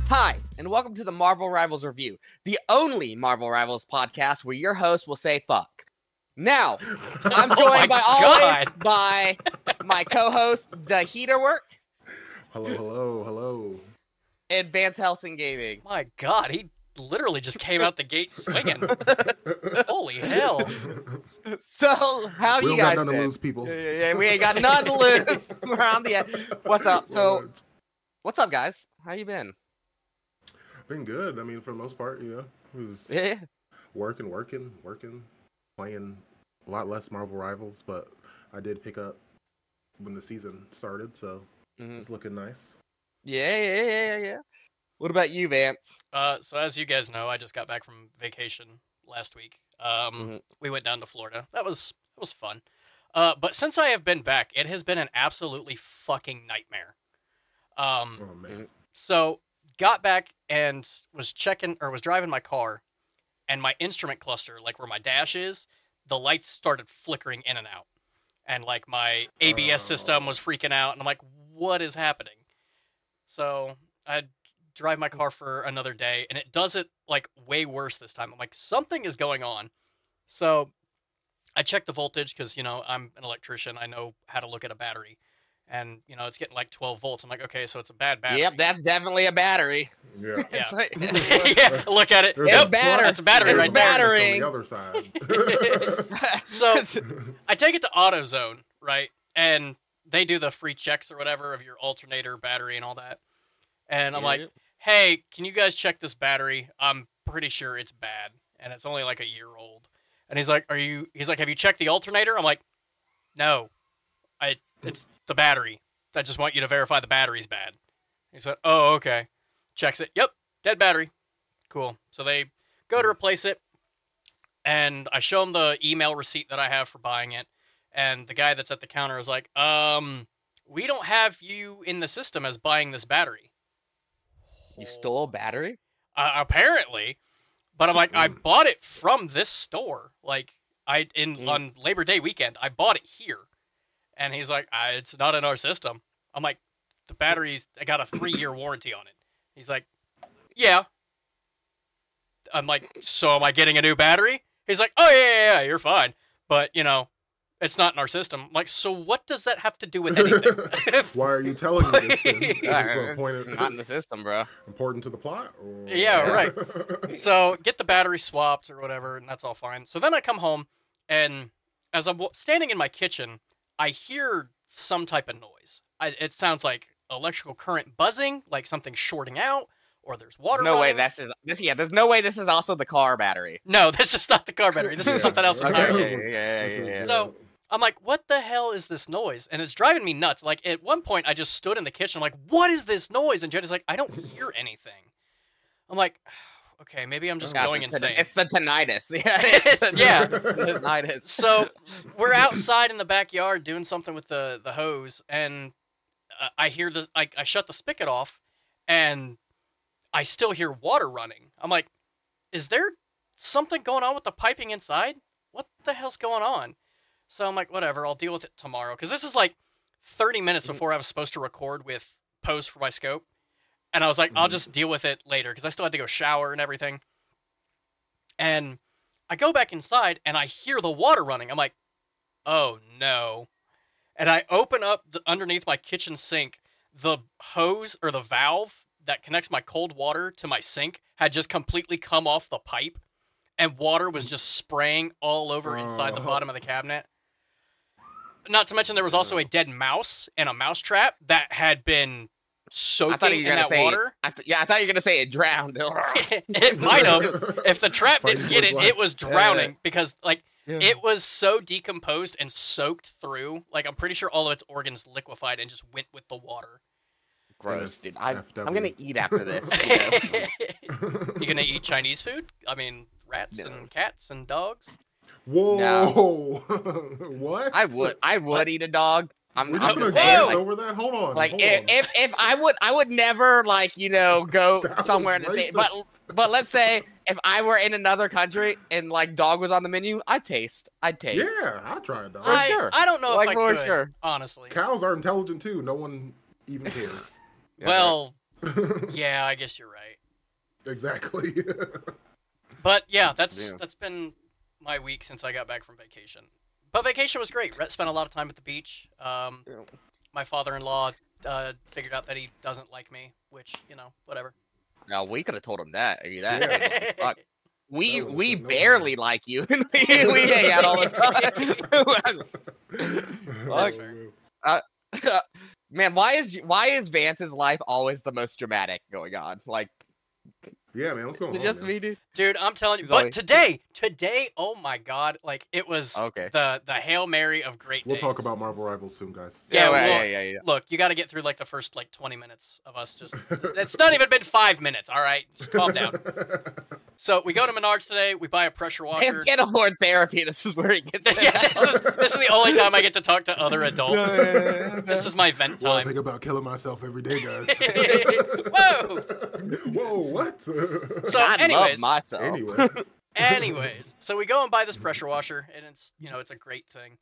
Hi, and welcome to the Marvel Rivals Review, the only Marvel Rivals podcast where your host will say fuck. Now, I'm joined by my co-host, The Heaterwork. Hello. And Vance Helsing Gaming. My God, he literally just came out the gate swinging. Holy hell. So, how you guys been? We got nothing to lose, people. Yeah, we ain't got nothing to lose. We're on the end. What's up? So, what's up, guys? How you been? Been good. I mean, for the most part, it was working, playing a lot less Marvel Rivals, but I did pick up when the season started, so it's looking nice. Yeah. What about you, Vance? So as you guys know, I just got back from vacation last week. We went down to Florida. That was fun. But since I have been back, it has been an absolutely fucking nightmare. Oh man. So got back and was driving my car, and my instrument cluster, like where my dash is, the lights started flickering in and out. And like my ABS system was freaking out, and I'm like, what is happening? So I drive my car for another day, and it does it like way worse this time. I'm like, something is going on. So I checked the voltage because, I'm an electrician. I know how to look at a battery. And, it's getting like 12 volts. I'm like, okay, so it's a bad battery. Yep, that's definitely a battery. Yeah. Yeah, look at it. It's battery. That's a battery right battery. On the other side. So I take it to AutoZone, right? And they do the free checks or whatever of your alternator, battery, and all that. And I'm like, hey, can you guys check this battery? I'm pretty sure it's bad. And it's only like a year old. And he's like, have you checked the alternator? I'm like, no, it's the battery. I just want you to verify the battery's bad. He said, oh, okay. Checks it. Yep, dead battery. Cool. So they go to replace it, and I show him the email receipt that I have for buying it, and the guy that's at the counter is like, we don't have you in the system as buying this battery. You stole a battery? Apparently. But I'm like, I bought it from this store. Like, on Labor Day weekend, I bought it here. And he's like, it's not in our system. I'm like, the battery's, I got a 3-year warranty on it. He's like, yeah. I'm like, so am I getting a new battery? He's like, oh, yeah, you're fine. But, it's not in our system. I'm like, so what does that have to do with anything? Why are you telling me this thing? Not in the system, bro. Important to the plot? Or... Yeah, right. So get the battery swapped or whatever, and that's all fine. So then I come home, and as I'm standing in my kitchen, I hear some type of noise. It sounds like electrical current buzzing, like something shorting out, or there's water. There's no way there's no way this is also the car battery. No, this is not the car battery. This is something else entirely. Yeah. So I'm like, what the hell is this noise? And it's driving me nuts. Like at one point, I just stood in the kitchen, like, what is this noise? And Jenny's like, I don't hear anything. I'm like, okay, maybe I'm just going insane. It's the tinnitus. Yeah. Tinnitus. So we're outside in the backyard doing something with the hose, and I hear I shut the spigot off, and I still hear water running. I'm like, is there something going on with the piping inside? What the hell's going on? So I'm like, whatever, I'll deal with it tomorrow. Because this is like 30 minutes before I was supposed to record with post for my scope. And I was like, I'll just deal with it later, because I still had to go shower and everything. And I go back inside, and I hear the water running. I'm like, oh, no. And I open up underneath my kitchen sink. The hose, or the valve that connects my cold water to my sink, had just completely come off the pipe. And water was just spraying all over inside the bottom of the cabinet. Not to mention there was also a dead mouse in a mouse trap that had been soaking in that water. I thought you were going to say it drowned. It might have. If the trap didn't get it, it was drowning because, it was so decomposed and soaked through. Like, I'm pretty sure all of its organs liquefied and just went with the water. Gross, dude. I'm going to eat after this. You going to eat Chinese food? I mean, rats and cats and dogs? Whoa. No. What? I would eat a dog. I'm just saying, over that. Hold on. If I would never go somewhere in the state. But let's say if I were in another country and dog was on the menu, I'd taste. Yeah, I'd try a dog. For sure. I don't know if I could, sure. honestly. Cows are intelligent too. No one even cares. Well, Yeah, I guess you're right. Exactly. But yeah, that's been my week since I got back from vacation. But vacation was great. Spent a lot of time at the beach. My father-in-law figured out that he doesn't like me, which, whatever. No, we could have told him that. Are you that? Yeah. Fuck. We No barely like you. we hang out all the time. That's fair. Man, why is Vance's life always the most dramatic going on? Like, Yeah, man, what's going is it on? just man? me, dude? Dude, I'm telling you. He's But always- today, oh my God, like it was Okay. the Hail Mary of great We'll days. talk about Marvel Rivals soon, guys. Yeah, yeah. Look, you got to get through like the first 20 minutes of us just. It's not even been 5 minutes. All right, just calm down. So we go to Menards today. We buy a pressure washer. Vance can't afford therapy. This is where he gets it. Yeah, this is the only time I get to talk to other adults. This is my vent Well, I time. think about killing myself every day, guys. Whoa. Whoa, what? So, I anyways, love myself. Anyways, so we go and buy this pressure washer, and it's a great thing.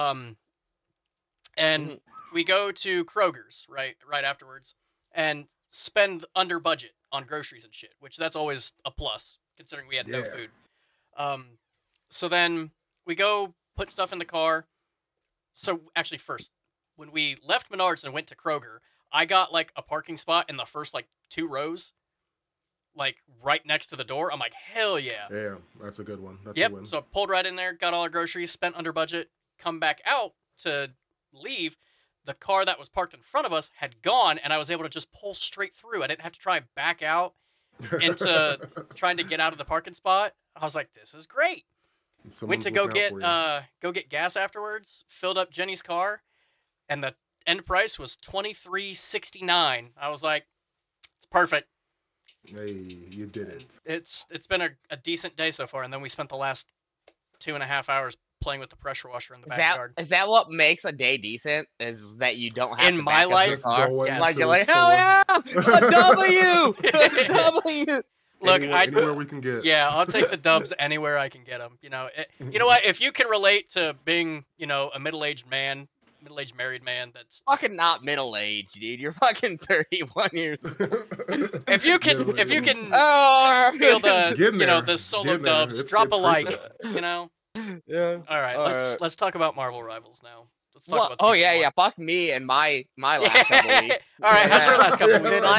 And we go to Kroger's right afterwards, and spend under budget on groceries and shit, which that's always a plus considering we had no Yeah. food. So then we go put stuff in the car. So actually, first, when we left Menards and went to Kroger, I got like a parking spot in the first like 2 rows. Like right next to the door. I'm like, hell yeah. Yeah, that's a good one. That's a Yep. win. So I pulled right in there, got all our groceries, spent under budget, come back out to leave. The car that was parked in front of us had gone, and I was able to just pull straight through. I didn't have to try and back out into trying to get out of the parking spot. I was like, this is great. Went Someone's to go looking out get gas afterwards, filled up Jenny's car, and the end price was $23.69. I was like, it's perfect. for you. Hey, you did it. It's been a decent day so far, and then we spent the last 2.5 hours playing with the pressure washer in the backyard. Is that what makes a day decent? Is that you don't have In to my back up life, your car? Going yes. Like to you're the like, store. hell yeah, a W, a W. Look, anywhere we can get. yeah, I'll take the dubs anywhere I can get them. You know what? If you can relate to being, a middle-aged married man, that's Fucking not middle aged, dude. You're fucking 31 years old. if you can Oh, feel the Getting there. the solo Getting there. dubs, It's- drop it's a like. creepy. yeah. All right, All let's talk about Marvel Rivals now. Let's talk Well, about oh the yeah, people yeah. Fuck me and my last couple weeks. All right, how's your last couple Dude, weeks?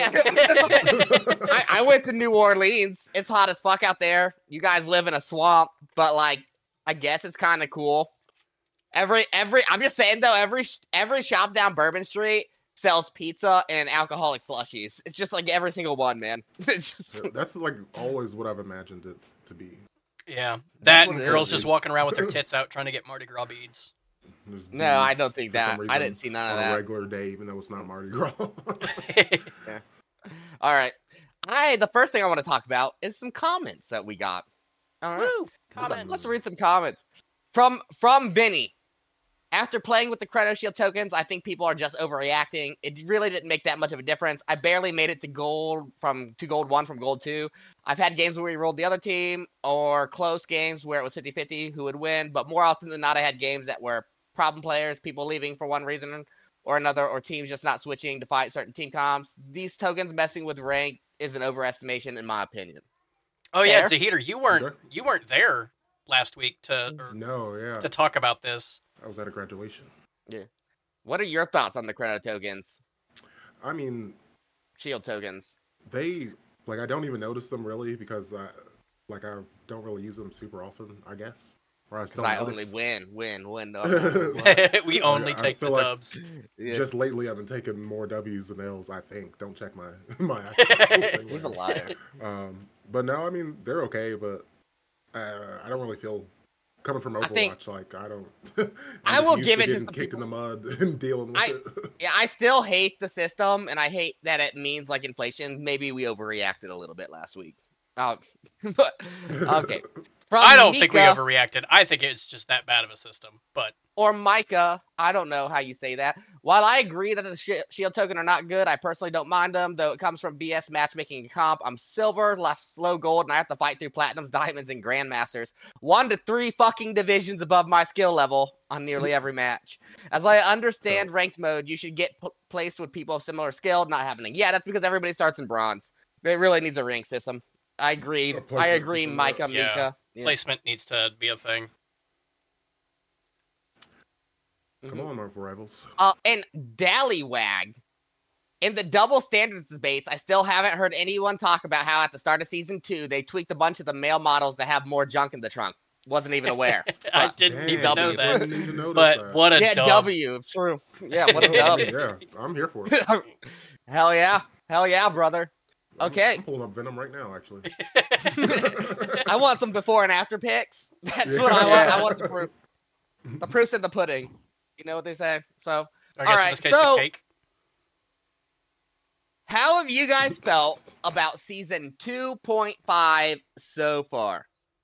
I went to New Orleans. It's hot as fuck out there. You guys live in a swamp, but like, I guess it's kind of cool. I'm just saying though, every shop down Bourbon Street sells pizza and alcoholic slushies. It's just like every single one, man. It's just, That's like always what I've imagined it to be. Yeah, that what and it girls is. just walking around with their tits out trying to get Mardi Gras beads. There's no, I beads don't think for some that. I reason didn't see none of on a that. regular day, even though it's not Mardi Gras. All right. The first thing I want to talk about is some comments that we got. All right. Woo! Comments. Let's read some comments. From Vinny. After playing with the Chrono Shield tokens, I think people are just overreacting. It really didn't make that much of a difference. I barely made it to gold to gold 1 from gold 2. I've had games where we rolled the other team or close games where it was 50-50 who would win, but more often than not, I had games that were problem players, people leaving for one reason or another, or teams just not switching to fight certain team comps. These tokens messing with rank is an overestimation, in my opinion. Oh yeah, Fair. Tahiter, you weren't there last week to talk about this. I was at a graduation. What are your thoughts on the Chrono tokens, I mean, Shield tokens? I don't even notice them really because I don't really use them super often, I guess. Or I Because still I only notice. win. We only I take the feel like- dubs. Yeah. Just lately, I've been taking more W's than L's. I think. Don't check my actual thing. He's a liar. But no, I mean they're okay, but I don't really feel coming from I think- Overwatch. Like I don't. I I'm will used give to it to getting some kicked in people- the mud and dealing with it. Yeah, I still hate the system, and I hate that it means like inflation. Maybe we overreacted a little bit last week. But okay. I don't think we overreacted. I think it's just that bad of a system. But or Micah, I don't know how you say that. While I agree that the shield token are not good, I personally don't mind them, though it comes from BS matchmaking and comp. I'm silver, last slow gold, and I have to fight through platinums, diamonds, and grandmasters. 1 to 3 fucking divisions above my skill level on nearly every match. As I understand ranked mode, you should get placed with people of similar skill, not happening. Yeah, that's because everybody starts in bronze. It really needs a rank system. I agree. Micah, Mika. Yeah. Placement needs to be a thing. Come on, Marvel Rivals. And Dallywag. In the double standards debates, I still haven't heard anyone talk about how at the start of season 2, they tweaked a bunch of the male models to have more junk in the trunk. Wasn't even aware. I didn't even know that. But what a dub. W. True. Yeah, what a dub. Yeah, I'm here for it. Hell yeah, brother. Okay. I'm pulling up Venom right now, actually. I want some before and after pics. That's what I want. I want the proof. The proof's in the pudding. You know what they say? So, I guess in this case, the cake. How have you guys felt about season 2.5 so far?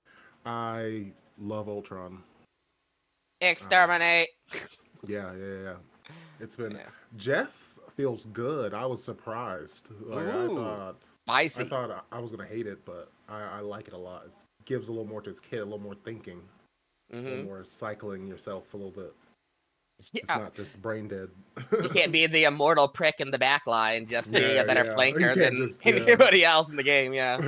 I love Ultron. Exterminate. Yeah. It's been Jeff feels good. I was surprised. Like, I thought I was gonna hate it, but I like it a lot. It gives a little more to his kid, a little more thinking, a little more cycling yourself a little bit. Yeah. It's not just brain dead. You can't be the immortal prick in the back line, just be a better flanker than anybody else in the game. Yeah.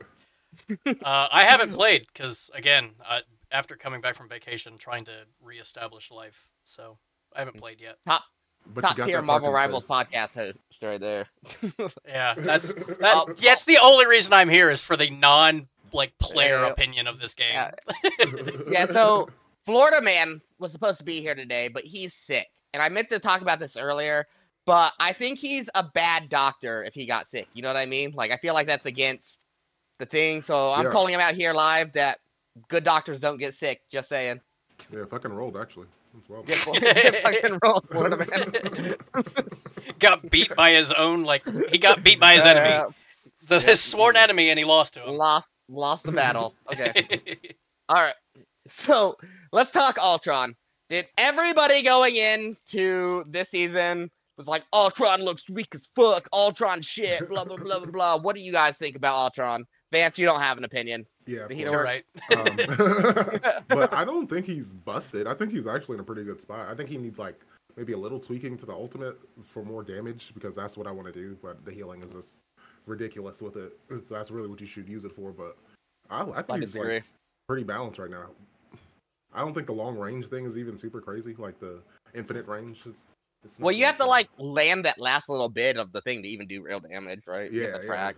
I haven't played because, again, after coming back from vacation, trying to reestablish life, so I haven't played yet. Top tier Marvel Rivals podcast host right there. Yeah, that's the only reason I'm here is for the player opinion of this game. Yeah, so Florida Man was supposed to be here today, but he's sick. And I meant to talk about this earlier, but I think he's a bad doctor if he got sick. You know what I mean? Like, I feel like that's against the thing. So I'm calling him out here live that good doctors don't get sick. Just saying. Yeah, fucking rolled, actually. Fucking rolled, Florida Man. Got beat by his own, he got beat by his enemy. His sworn enemy, and he lost to him. Lost the battle. Okay. All right. So let's talk Ultron. Did everybody going into this season was like, Ultron looks weak as fuck, Ultron shit, blah, blah, blah, blah, blah. What do you guys think about Ultron? Vance, you don't have an opinion. Yeah, you're right. But I don't think he's busted. I think he's actually in a pretty good spot. I think he needs maybe a little tweaking to the ultimate for more damage, because that's what I want to do, but the healing is just ridiculous with it. That's really what you should use it for, but I think he's pretty balanced right now. I don't think the long range thing is even super crazy, like the infinite range. It's well, you have to land that last little bit of the thing to even do real damage, right? Yeah.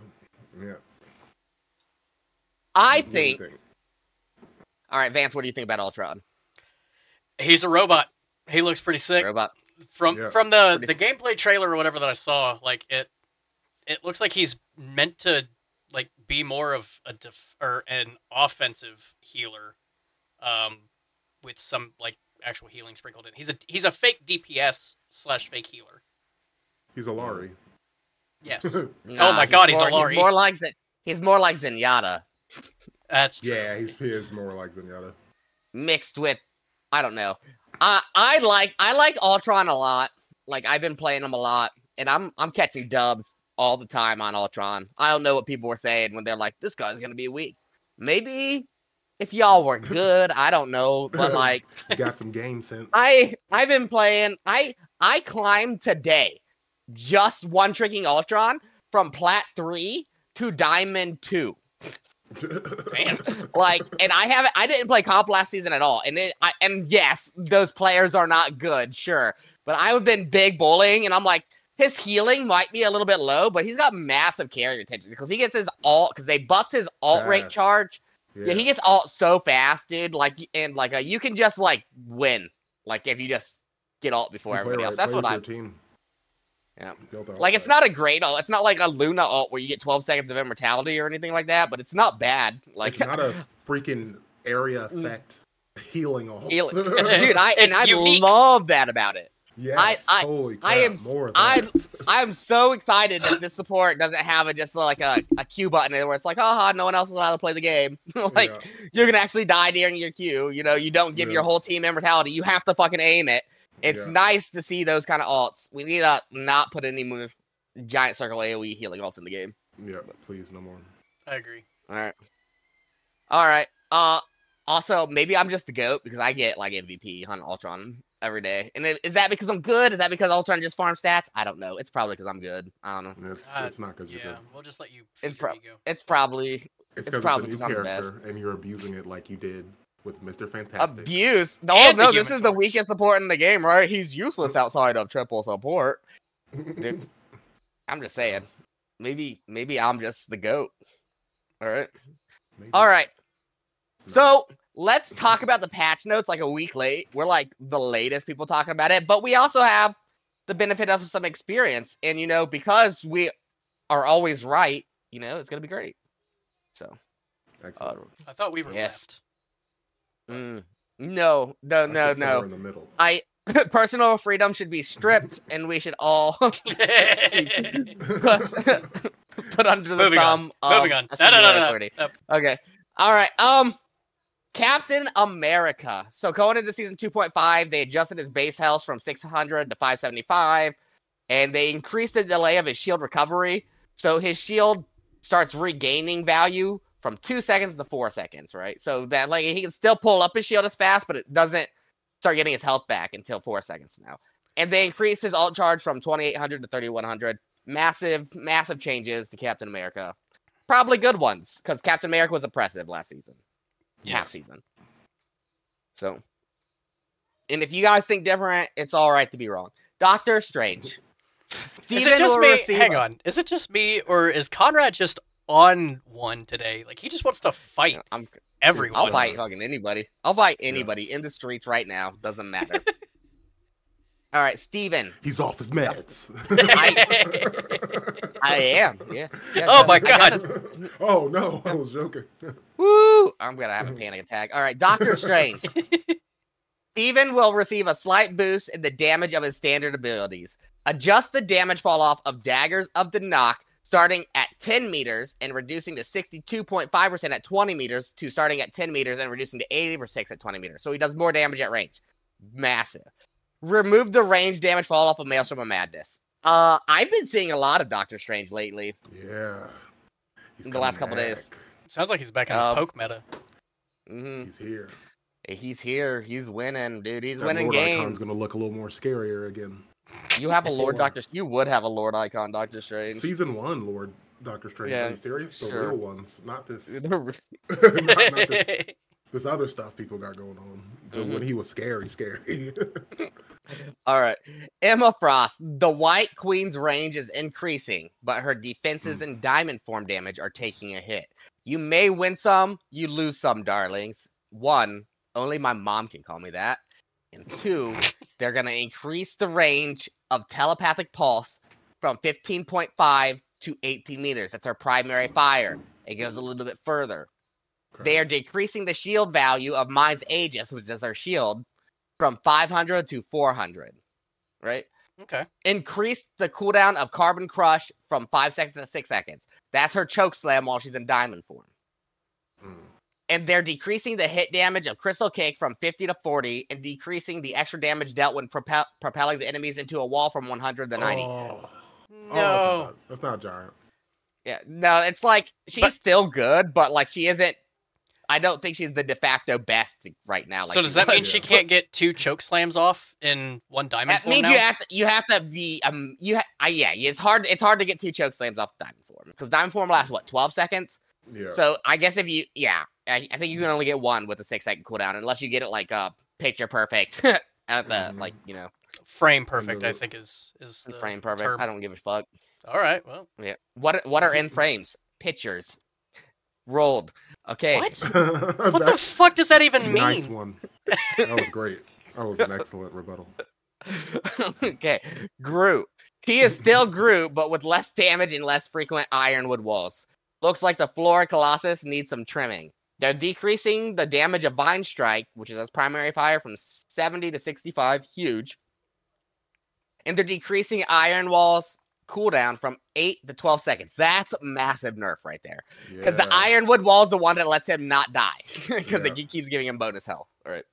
I think. All right, Vance, what do you think about Ultron? He's a robot. He looks pretty sick. Robot. From the gameplay trailer or whatever that I saw, it looks like he's meant to be more of an offensive healer, with some actual healing sprinkled in. He's a fake DPS / fake healer. He's a Lari. Yes. Oh my god, he's a Lari. He's more like Zenyatta. That's true. Yeah, he is more like Zenyatta. Mixed with, I don't know. I like Ultron a lot. I've been playing him a lot, and I'm catching dubs all the time on Ultron. I don't know what people were saying when they're like, this guy's gonna be weak. Maybe if y'all were good, I don't know, but you got some game sense. I've been playing. I climbed today, just one tricking Ultron from Plat 3 to Diamond 2. Damn. And I didn't play comp last season at all. And yes, those players are not good, sure. But I've been big bullying, and I'm like, his healing might be a little bit low, but he's got massive carry retention because he gets his ult, because they buffed his ult rate charge. Yeah, he gets ult so fast, dude. You can just win. If you just get ult before everybody else. That's what I'm. Yeah. It's not a great ult. It's not like a Luna ult where you get 12 seconds of immortality or anything like that, but it's not bad. It's not a freaking area effect healing ult. Dude, I love that about it. Yes, holy crap, I'm so excited that this support doesn't have just like a Q button where it's like, haha, no one else is allowed to play the game. Like, you can actually die during your Q. You know, you don't give your whole team immortality. You have to fucking aim it. It's nice to see those kind of alts. We need to not put any more giant circle AoE healing alts in the game. Yeah, please, no more. I agree. All right. Also, maybe I'm just the GOAT because I get like MVP on Ultron every day. And is that because I'm good? Is that because Ultron just farms stats? I don't know. It's probably because I'm good. I don't know. It's not because you're good. We'll just let you. It's probably because I'm the best. And you're abusing it like you did with Mr. Fantastic. Abuse? No, this is the weakest support in the game, right? He's useless outside of triple support. Dude, I'm just saying. Maybe I'm just the GOAT. All right. Maybe. All right. So let's talk about the patch notes like a week late. We're like the latest people talking about it, but we also have the benefit of some experience. And, you know, because we are always right, you know, it's going to be great. So. I thought we were left. No. In the middle. Personal freedom should be stripped, and we should all put under the thumb. Moving on. No. Okay. All right. Captain America. So going into season 2.5, they adjusted his base health from 600 to 575, and they increased the delay of his shield recovery. So his shield starts regaining value from 2 seconds to 4 seconds, right? So that like he can still pull up his shield as fast, but it doesn't start getting his health back until 4 seconds now. And they increased his ult charge from 2,800 to 3,100. Massive changes to Captain America. Probably good ones, because Captain America was oppressive last season. Half season. So, and if you guys think different, it's all right to be wrong. Doctor Strange. Is it just me? Hang on. Is it just me, or is Conrad just on one today? Like, he just wants to fight everyone. I'll fight fucking anybody. I'll fight anybody in the streets right now. Doesn't matter. All right, Steven. He's off his meds. I am. Yes. Oh my god. Oh no, I was joking. Woo! I'm gonna have a panic attack. All right, Doctor Strange. Steven will receive a slight boost in the damage of his standard abilities. Adjust the damage fall off of Daggers of the Knock starting at 10 meters and reducing to 62.5% at 20 meters to starting at 10 meters and reducing to 80% at 20 meters. So he does more damage at range. Massive. Remove the range damage fall off of Maelstrom of Madness. I've been seeing a lot of Doctor Strange lately. Yeah. In the last couple days. Sounds like he's back in the poke meta. Mm-hmm. He's here. He's here. He's winning, dude. He's winning Lord games. Icon's gonna look a little more scarier again. You have a Lord Doctor. You would have a Lord Icon Doctor Strange. Season 1 Lord Doctor Strange. Yeah, Are you serious? The real ones, not this. This other stuff people got going on. When he was scary. All right. Emma Frost. The White Queen's range is increasing, but her defenses and diamond form damage are taking a hit. You may win some, you lose some, darlings. 1, only my mom can call me that. And 2, they're going to increase the range of telepathic pulse from 15.5 to 18 meters. That's our primary fire. It goes a little bit further. They are decreasing the shield value of Mind's Aegis, which is our shield, from 500 to 400. Right? Okay. Increase the cooldown of Carbon Crush from 5 seconds to 6 seconds. That's her choke slam while she's in diamond form. And they're decreasing the hit damage of Crystal Cake from 50 to 40 and decreasing the extra damage dealt when propelling the enemies into a wall from 100 to 90. No. That's not giant. Yeah, no, it's like she's still good, but like she isn't. I don't think she's the de facto best right now. Like so does that mean she can't get 2 choke slams off in one diamond form? That means now? you have to be it's hard to get 2 choke slams off diamond form because diamond form lasts what 12 seconds. Yeah. So I guess if you I think you can only get 1 with a 6-second cooldown unless you get it like picture perfect at the like frame perfect. I think is the frame perfect. term. I don't give a fuck. All right, well, yeah. What are in frames? Pictures rolled. Okay. What? What the fuck does that even mean? Nice one. That was great. That was an excellent rebuttal. Okay, Groot. He is still Groot, but with less damage and less frequent ironwood walls. Looks like the Flora Colossus needs some trimming. They're decreasing the damage of Vine Strike, which is its primary fire, from 70 to 65. Huge. and they're decreasing Iron Wall's cooldown from 8 to 12 seconds. That's a massive nerf right there. Because the Ironwood Wall is the one that lets him not die. Because it keeps giving him bonus health. All right.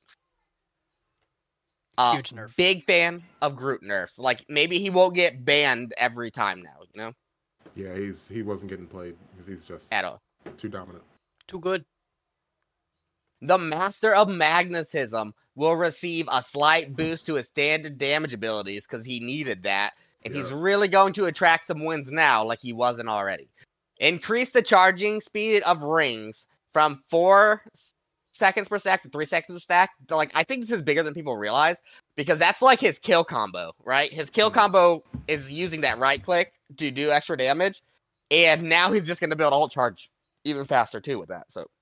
Huge nerf. Big fan of Groot nerfs. Like, maybe he won't get banned every time now, you know? Yeah, he wasn't getting played because he's just at all too dominant. Too good. The Master of Magnetism will receive a slight boost to his standard damage abilities because he needed that. And he's really going to attract some wins now like he wasn't already. Increase the charging speed of rings from 4 seconds per stack to 3 seconds per stack. Like, I think this is bigger than people realize because that's like his kill combo, right? His kill combo is using that right click to do extra damage. And now he's just going to be able to ult charge even faster too with that. So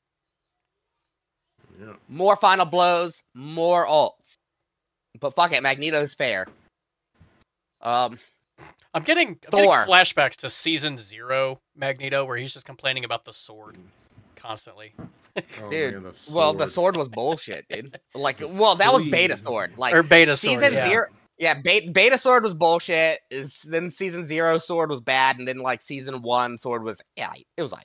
more final blows, more ults. But fuck it, Magneto's fair. I'm getting flashbacks to season 0 Magneto, where he's just complaining about the sword constantly. Dude, man, the sword was bullshit, dude. Like, that was Beta Sword. Like, or Beta Sword. Season 0. Yeah, Beta Sword was bullshit. Then season 0 Sword was bad, and then like season 1 Sword was it was like.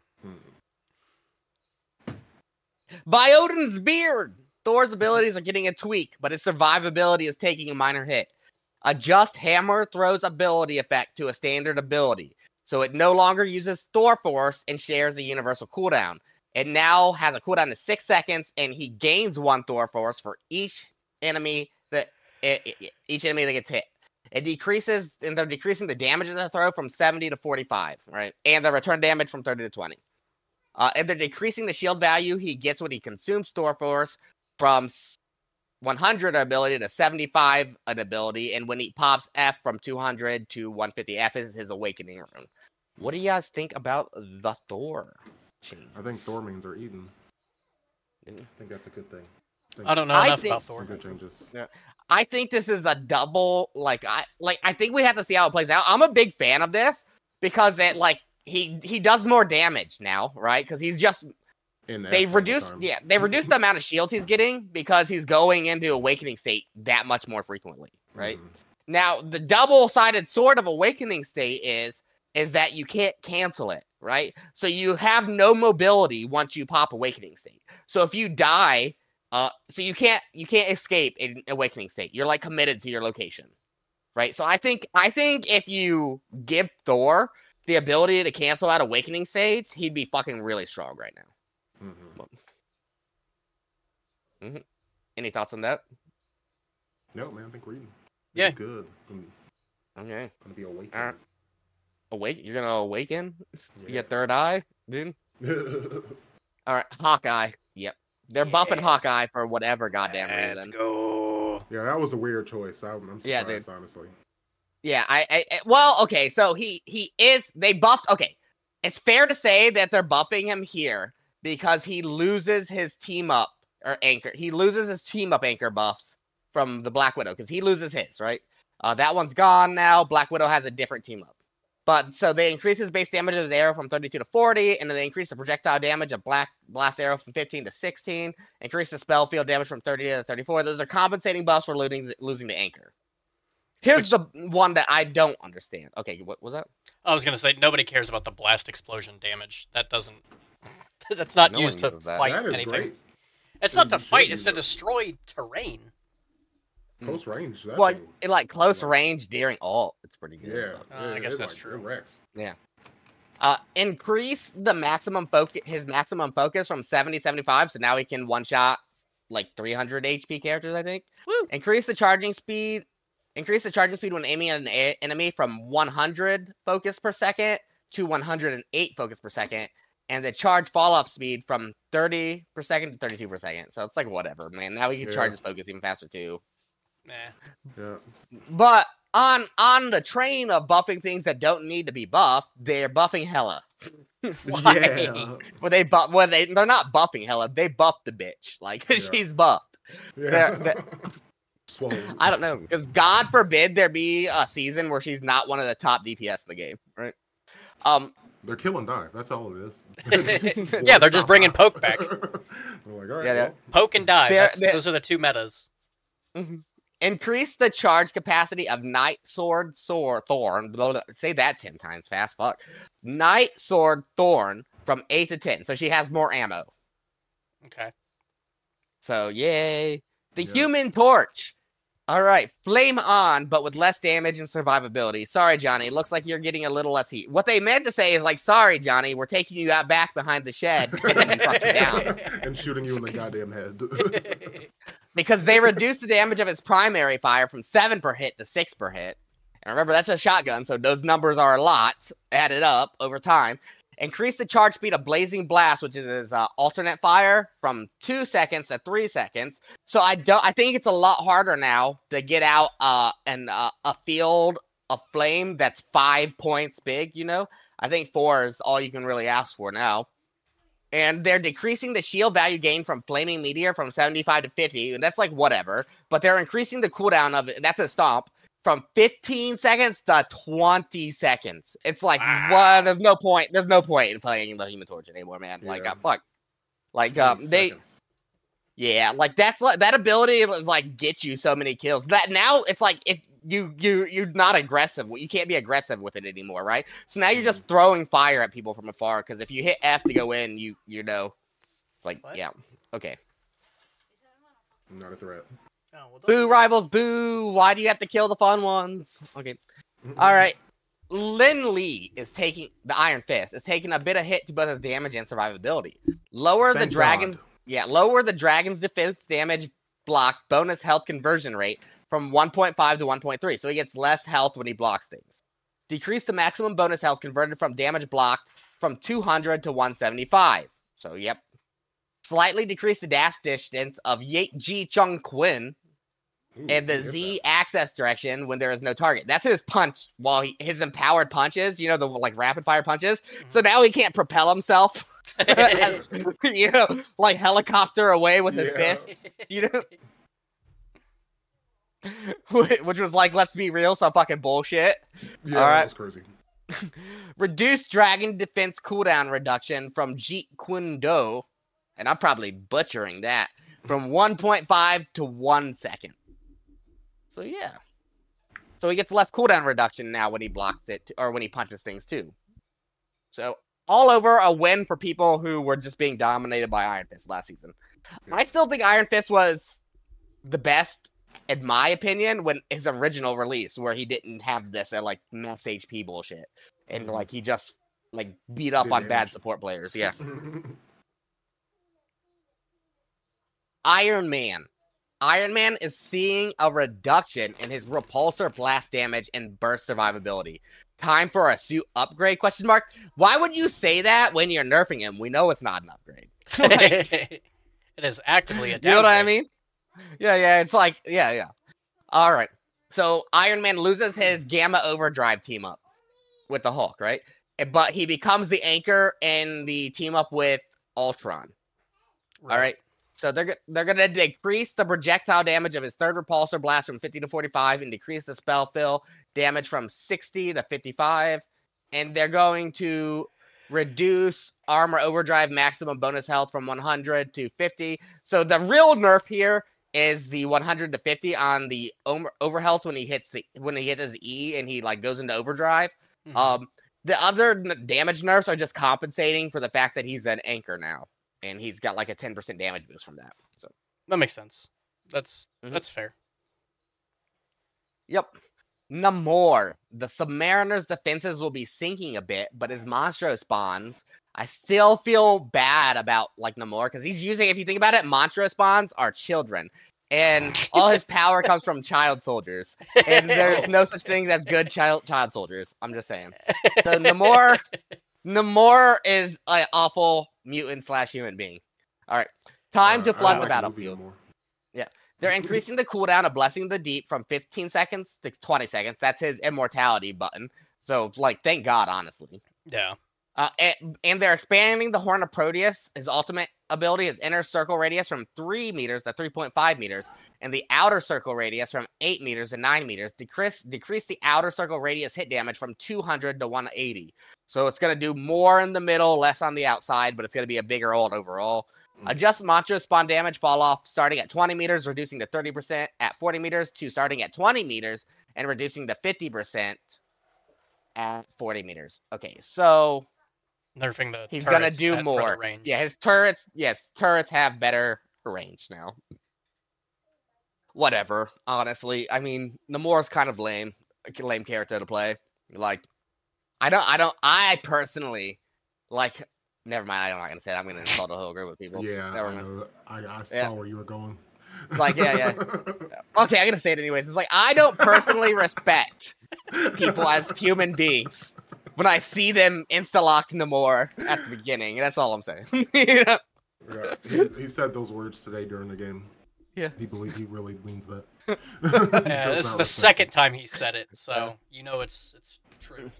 By Odin's beard, Thor's abilities are getting a tweak, but his survivability is taking a minor hit. Adjust Hammer Throw's ability effect to a standard ability, so it no longer uses Thor Force and shares a universal cooldown. It now has a cooldown of 6 seconds, and he gains 1 Thor Force for each enemy that gets hit. It decreases, and they're decreasing the damage of the throw from 70 to 45, right? And the return damage from 30 to 20. And they're decreasing the shield value he gets when he consumes Thor Force from 100 ability to 75 an ability, and when he pops F from 200 to 150, F is his awakening rune. What do you guys think about the Thor changes? I think Thor means are Eden. I think that's a good thing. I don't know enough about Thor. Good changes. Yeah. I think this is a double. I think we have to see how it plays out. I'm a big fan of this because he does more damage now, right? Because he's just. They've reduced the amount of shields he's getting because he's going into awakening state that much more frequently, right? Now, the double-sided sword of awakening state is that you can't cancel it, right? So you have no mobility once you pop awakening state. So if you die, so you can't escape in awakening state. You're like committed to your location, right? So I think if you give Thor the ability to cancel out awakening states, he'd be fucking really strong right now. Any thoughts on that? No, man. I think we're even. Yeah, it's good. Okay. Gonna be awakened. You're gonna awaken? Yeah. You get third eye, dude. All right, Hawkeye. Yep, they're buffing Hawkeye for whatever goddamn reason. Let's go. Yeah, that was a weird choice. I'm surprised, honestly. Yeah, okay. So he is. They buffed. Okay, it's fair to say that they're buffing him here because he loses his team up or anchor. He loses his team up anchor buffs from the Black Widow because he loses his, right? That one's gone now. Black Widow has a different team up. But so they increase his base damage of his arrow from 32 to 40, and then they increase the projectile damage of Black Blast Arrow from 15 to 16, increase the spell field damage from 30 to 34. Those are compensating buffs for losing the anchor. Here's the one that I don't understand. Okay, what was that? I was going to say, nobody cares about the blast explosion damage. That's not used to fight anything. Great. It's not to fight, it's to destroy terrain. Close range. Close range during ult. It's pretty good. Yeah, I guess that's true. Yeah. Increase the maximum focus, his maximum focus from 70 to 75, so now he can one-shot like 300 HP characters, I think. Woo. Increase the charging speed when aiming at an enemy from 100 focus per second to 108 focus per second. And the charge fall-off speed from 30 per second to 32 per second. So it's like whatever, man. Now we can charge his focus even faster too. Nah. Yeah. But on the train of buffing things that don't need to be buffed, they're buffing Hela. Why? Yeah. They're not buffing Hela. They buffed the bitch. Like she's buffed. Yeah. I don't know, because God forbid there be a season where she's not one of the top DPS in the game, right? They're kill and dive. That's all it is. Yeah, they're just bringing Poke back. I'm like, all right, yeah, Poke and dive. Those are the two metas. Mm-hmm. Increase the charge capacity of Night Sword Thorn. Say that 10 times fast. Fuck. Night Sword Thorn from 8 to 10. So she has more ammo. Okay. So, yay. The Human Torch. All right. Flame on, but with less damage and survivability. Sorry, Johnny. It looks like you're getting a little less heat. What they meant to say is like, sorry, Johnny. We're taking you out back behind the shed and then you fucking down. And shooting you in the goddamn head. Because they reduced the damage of its primary fire from 7 per hit to 6 per hit. And remember, that's a shotgun, so those numbers are a lot added up over time. Increase the charge speed of Blazing Blast, which is his alternate fire, from 2 seconds to 3 seconds. So I think it's a lot harder now to get out a field of flame that's 5 points big, you know? I think 4 is all you can really ask for now. And they're decreasing the shield value gain from Flaming Meteor from 75 to 50, and that's like whatever. But they're increasing the cooldown of it, that's a stomp, from 15 seconds to 20 seconds. It's like, what? There's no point in playing the Human Torch anymore, man. Like, fuck. Like, like that ability is like get you so many kills. That now it's like if you're not aggressive, you can't be aggressive with it anymore, right? So now you're just throwing fire at people from afar. Because if you hit F to go in, you know, it's like okay. Not a threat. Oh, well, Boo, rivals, boo! Why do you have to kill the fun ones? Okay. All right. Lin Lee is taking the Iron Fist. Is taking a bit of hit to both his damage and survivability. Lower the dragon's defense damage block bonus health conversion rate from 1.5 to 1.3. So he gets less health when he blocks things. Decrease the maximum bonus health converted from damage blocked from 200 to 175. So yep. Slightly decrease the dash distance of Ji Chung Quinn and the Z access direction when there is no target. That's his punch while his empowered punches, you know, the like rapid fire punches. So now he can't propel himself as, you know, like helicopter away with his fist, you know? Which was like, let's be real, some fucking bullshit. Yeah, all right. That was crazy. Reduce dragon defense cooldown reduction from Jeet Kune Do, and I'm probably butchering that, from 1.5 to 1 second. So yeah. So he gets less cooldown reduction now when he blocks it, or when he punches things too. So all over a win for people who were just being dominated by Iron Fist last season. I still think Iron Fist was the best, in my opinion, when his original release, where he didn't have this like max HP bullshit, and like he just like beat up on bad support players. Yeah. Iron Man is seeing a reduction in his repulsor blast damage and burst survivability. Time for a suit upgrade? ? Why would you say that when you're nerfing him? We know it's not an upgrade. It is actively a downgrade. You know what I mean? Yeah, it's like, yeah. All right. So Iron Man loses his Gamma Overdrive team up with the Hulk, right? But he becomes the anchor in the team up with Ultron. All right. So they're going to decrease the projectile damage of his third repulsor blast from 50 to 45 and decrease the spell fill damage from 60 to 55. And they're going to reduce armor overdrive maximum bonus health from 100 to 50. So the real nerf here is the 100 to 50 on the over health when he hits his E and he like goes into overdrive. Mm-hmm. The other damage nerfs are just compensating for the fact that he's an anchor now. And he's got like a 10% damage boost from that. So that makes sense. That's fair. Yep. Namor. The Submariner's defenses will be sinking a bit, but his Monstro spawns, I still feel bad about like Namor, because he's using, if you think about it, Monstro spawns are children. And all his power comes from child soldiers. And there's no such thing as good child soldiers. I'm just saying. So Namor is an awful mutant / human being. All right. Time to flood the battlefield. Yeah. They're increasing the cooldown of Blessing of the Deep from 15 seconds to 20 seconds. That's his immortality button. So, like, thank God, honestly. Yeah. And they're expanding the Horn of Proteus. His ultimate ability is inner circle radius from 3 meters to 3.5 meters, and the outer circle radius from 8 meters to 9 meters. Decrease the outer circle radius hit damage from 200 to 180. So it's going to do more in the middle, less on the outside, but it's going to be a bigger ult overall. Adjust mantra spawn damage fall off starting at 20 meters, reducing to 30% at 40 meters, to starting at 20 meters and reducing to 50% at 40 meters. Okay, so nerfing the he's gonna do more. Range. Yeah, his turrets. Yes, turrets have better range now. Whatever. Honestly, I mean, Nemora's kind of lame character to play. Like, I personally like. Never mind. I'm not gonna say that. I'm gonna insult a whole group of people. Yeah, never mind. I saw where you were going. Like, yeah. Okay, I'm gonna say it anyways. It's like I don't personally respect people as human beings when I see them insta-lock Namor at the beginning. That's all I'm saying. Yeah, he said those words today during the game. Yeah, he really means that. Yeah, this is the second time he said it, so you know it's true.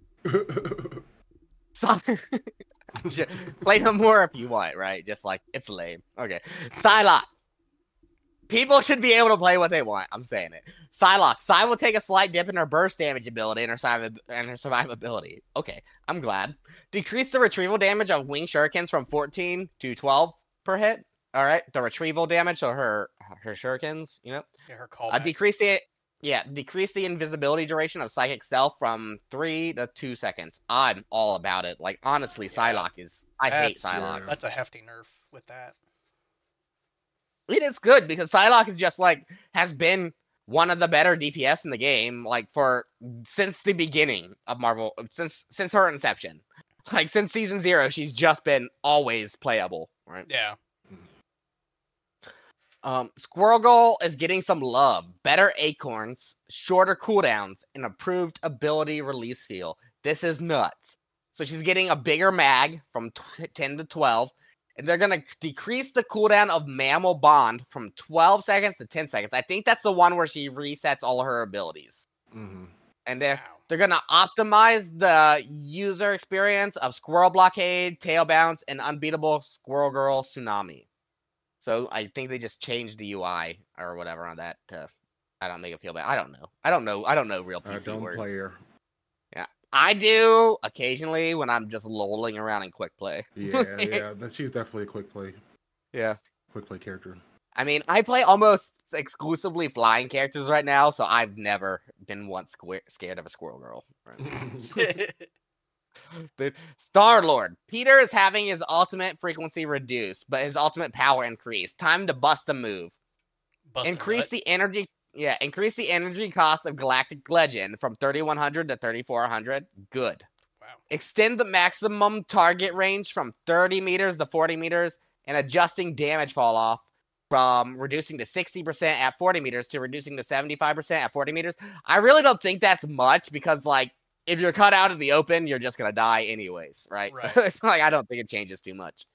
Play Namor if you want, right? Just like it's lame. Okay, Psylocke. People should be able to play what they want. I'm saying it. Psylocke. Psy will take a slight dip in her burst damage ability and her survivability. Okay, I'm glad. Decrease the retrieval damage of wing shurikens from 14 to 12 per hit. All right, the retrieval damage, so her shurikens, you know. Yeah, her callback. Decrease the invisibility duration of psychic stealth from 3 to 2 seconds. I'm all about it. Like, honestly, Psylocke is. I hate Psylocke. That's a hefty nerf with that. It is good because Psylocke is just like has been one of the better DPS in the game, like since the beginning of Marvel, since her inception, like since season 0, she's just been always playable, right? Yeah. Squirrel Girl is getting some love, better acorns, shorter cooldowns, and improved ability release feel. This is nuts. So she's getting a bigger mag from 10 to 12. And they're going to decrease the cooldown of Mammal Bond from 12 seconds to 10 seconds. I think that's the one where she resets all of her abilities. Mm-hmm. And they're going to optimize the user experience of Squirrel Blockade, Tail Bounce, and Unbeatable Squirrel Girl Tsunami. So I think they just changed the UI or whatever on that to, I don't make it feel bad. I don't know. I don't know real PC words. Player. Yeah. I do occasionally when I'm just lolling around in quick play. Yeah. She's definitely a quick play. Yeah. Quick play character. I mean, I play almost exclusively flying characters right now, so I've never been once scared of a Squirrel Girl. Right? Dude, Star-Lord. Peter is having his ultimate frequency reduced, but his ultimate power increased. Time to bust a move. Increase the energy cost of Galactic Legend from 3100 to 3400. Good. Wow. Extend the maximum target range from 30 meters to 40 meters and adjusting damage fall off from reducing to 60% at 40 meters to reducing to 75% at 40 meters. I really don't think that's much because, like, if you're cut out of the open, you're just going to die anyways, right? So it's like, I don't think it changes too much.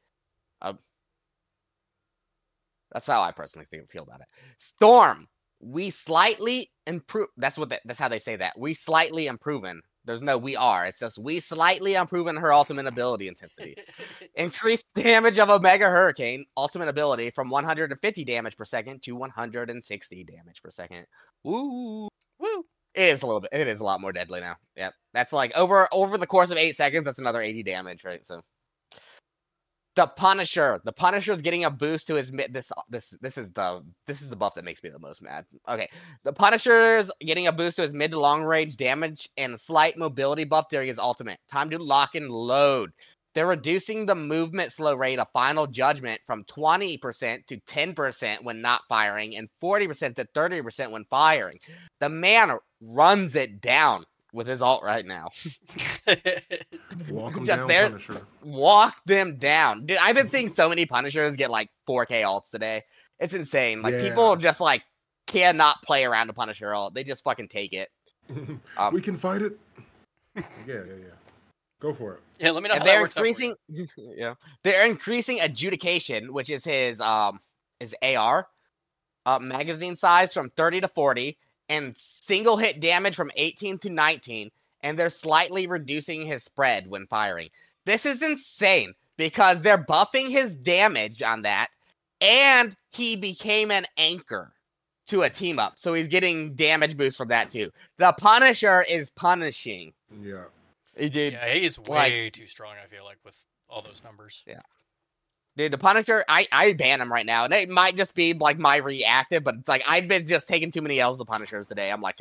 That's how I personally feel about it. Storm. We slightly improve. That's how they say that. We slightly improving. There's no we are. It's just we slightly improving her ultimate ability intensity. Increased damage of a Mega Hurricane ultimate ability from 150 damage per second to 160 damage per second. Woo. It is a lot more deadly now. Yep. That's like over the course of 8 seconds, that's another 80 damage, right? So the Punisher. The Punisher is getting a boost to his mid. This is the buff that makes me the most mad. Okay. The Punisher is getting a boost to his mid to long range damage and a slight mobility buff during his ultimate. Time to lock and load. They're reducing the movement slow rate of Final Judgment from 20% to 10% when not firing and 40% to 30% when firing. The man runs it down with his ult right now. Walk them down, Punisher. Walk them down. Dude, I've been seeing so many Punishers get like 4K ults today. It's insane. Like people just like cannot play around a Punisher ult. They just fucking take it. We can fight it. Yeah. Go for it. Yeah, let me know how that works out for you. They're increasing adjudication, which is his AR magazine size from 30 to 40 and single hit damage from 18 to 19, and they're slightly reducing his spread when firing. This is insane because they're buffing his damage on that, and he became an anchor to a team up, so he's getting damage boost from that too. The Punisher is punishing. Yeah. Yeah, he's way too strong, I feel like, with all those numbers. Yeah. Dude, the Punisher, I ban him right now. And it might just be like my reactive, but it's like I've been just taking too many L's to Punishers today. I'm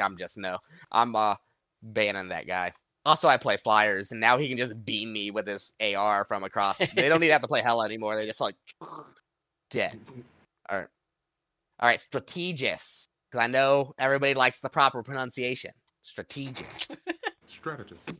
banning that guy. Also, I play Flyers, and now he can just beam me with his AR from across. They don't even have to play Hella anymore. They just like dead. All right, Strategist. Because I know everybody likes the proper pronunciation. Strategist. Strategist.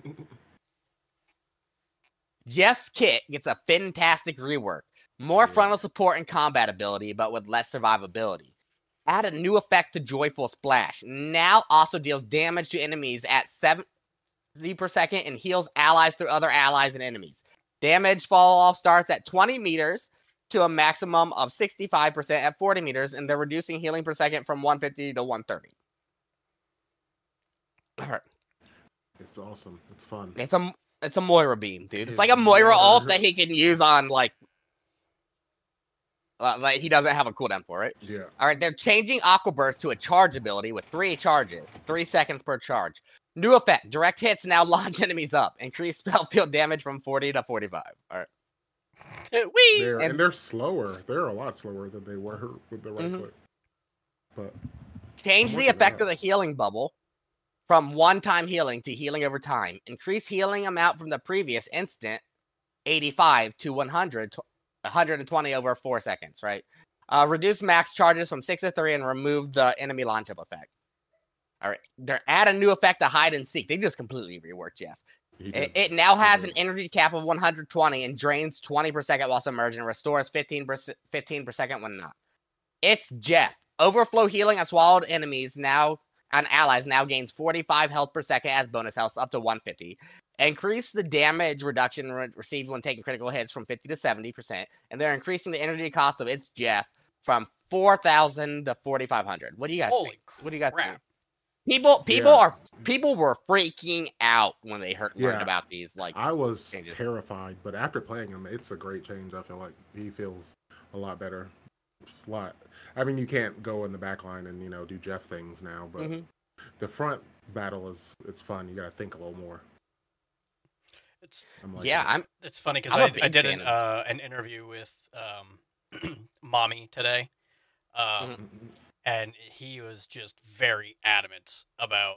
Jeff's kit gets a fantastic rework. More frontal support and combat ability, but with less survivability. Add a new effect to Joyful Splash. Now also deals damage to enemies at 70 per second and heals allies through other allies and enemies. Damage fall off starts at 20 meters to a maximum of 65% at 40 meters, and they're reducing healing per second from 150 to 130. All right. It's awesome. It's fun. It's a Moira beam, dude. It's like a Moira ult that he can use on, like he doesn't have a cooldown for it. Yeah. All right, they're changing Aqua Burst to a charge ability with 3 charges, 3 seconds per charge. New effect, direct hits now launch enemies up. Increase spell field damage from 40 to 45. All right. And they're slower. They're a lot slower than they were with the right click. But change the effect of the healing bubble from one-time healing to healing over time. Increase healing amount from the previous instant, 85 to 120 over 4 seconds, right? Reduce max charges from 6 to 3 and remove the enemy launch-up effect. All right. They're add a new effect to hide and seek. They just completely reworked Jeff. It now has an energy cap of 120 and drains 20 per second while submerged and restores 15 per second when not. It's Jeff. Overflow healing on swallowed enemies now and allies now gains 45 health per second as bonus health up to 150. Increase the damage reduction received when taking critical hits from 50 to 70%. And they're increasing the energy cost of It's Jeff from 4,000 to 4,500. What do you guys think? What do you guys think? People were freaking out when they learned about these. Like, I was changes. Terrified, but after playing him, it's a great change. I feel like he feels a lot better. I mean, you can't go in the back line and do Jeff things now, but the front battle it's fun. You got to think a little more. It's funny because I did an interview with Mommy today. And he was just very adamant about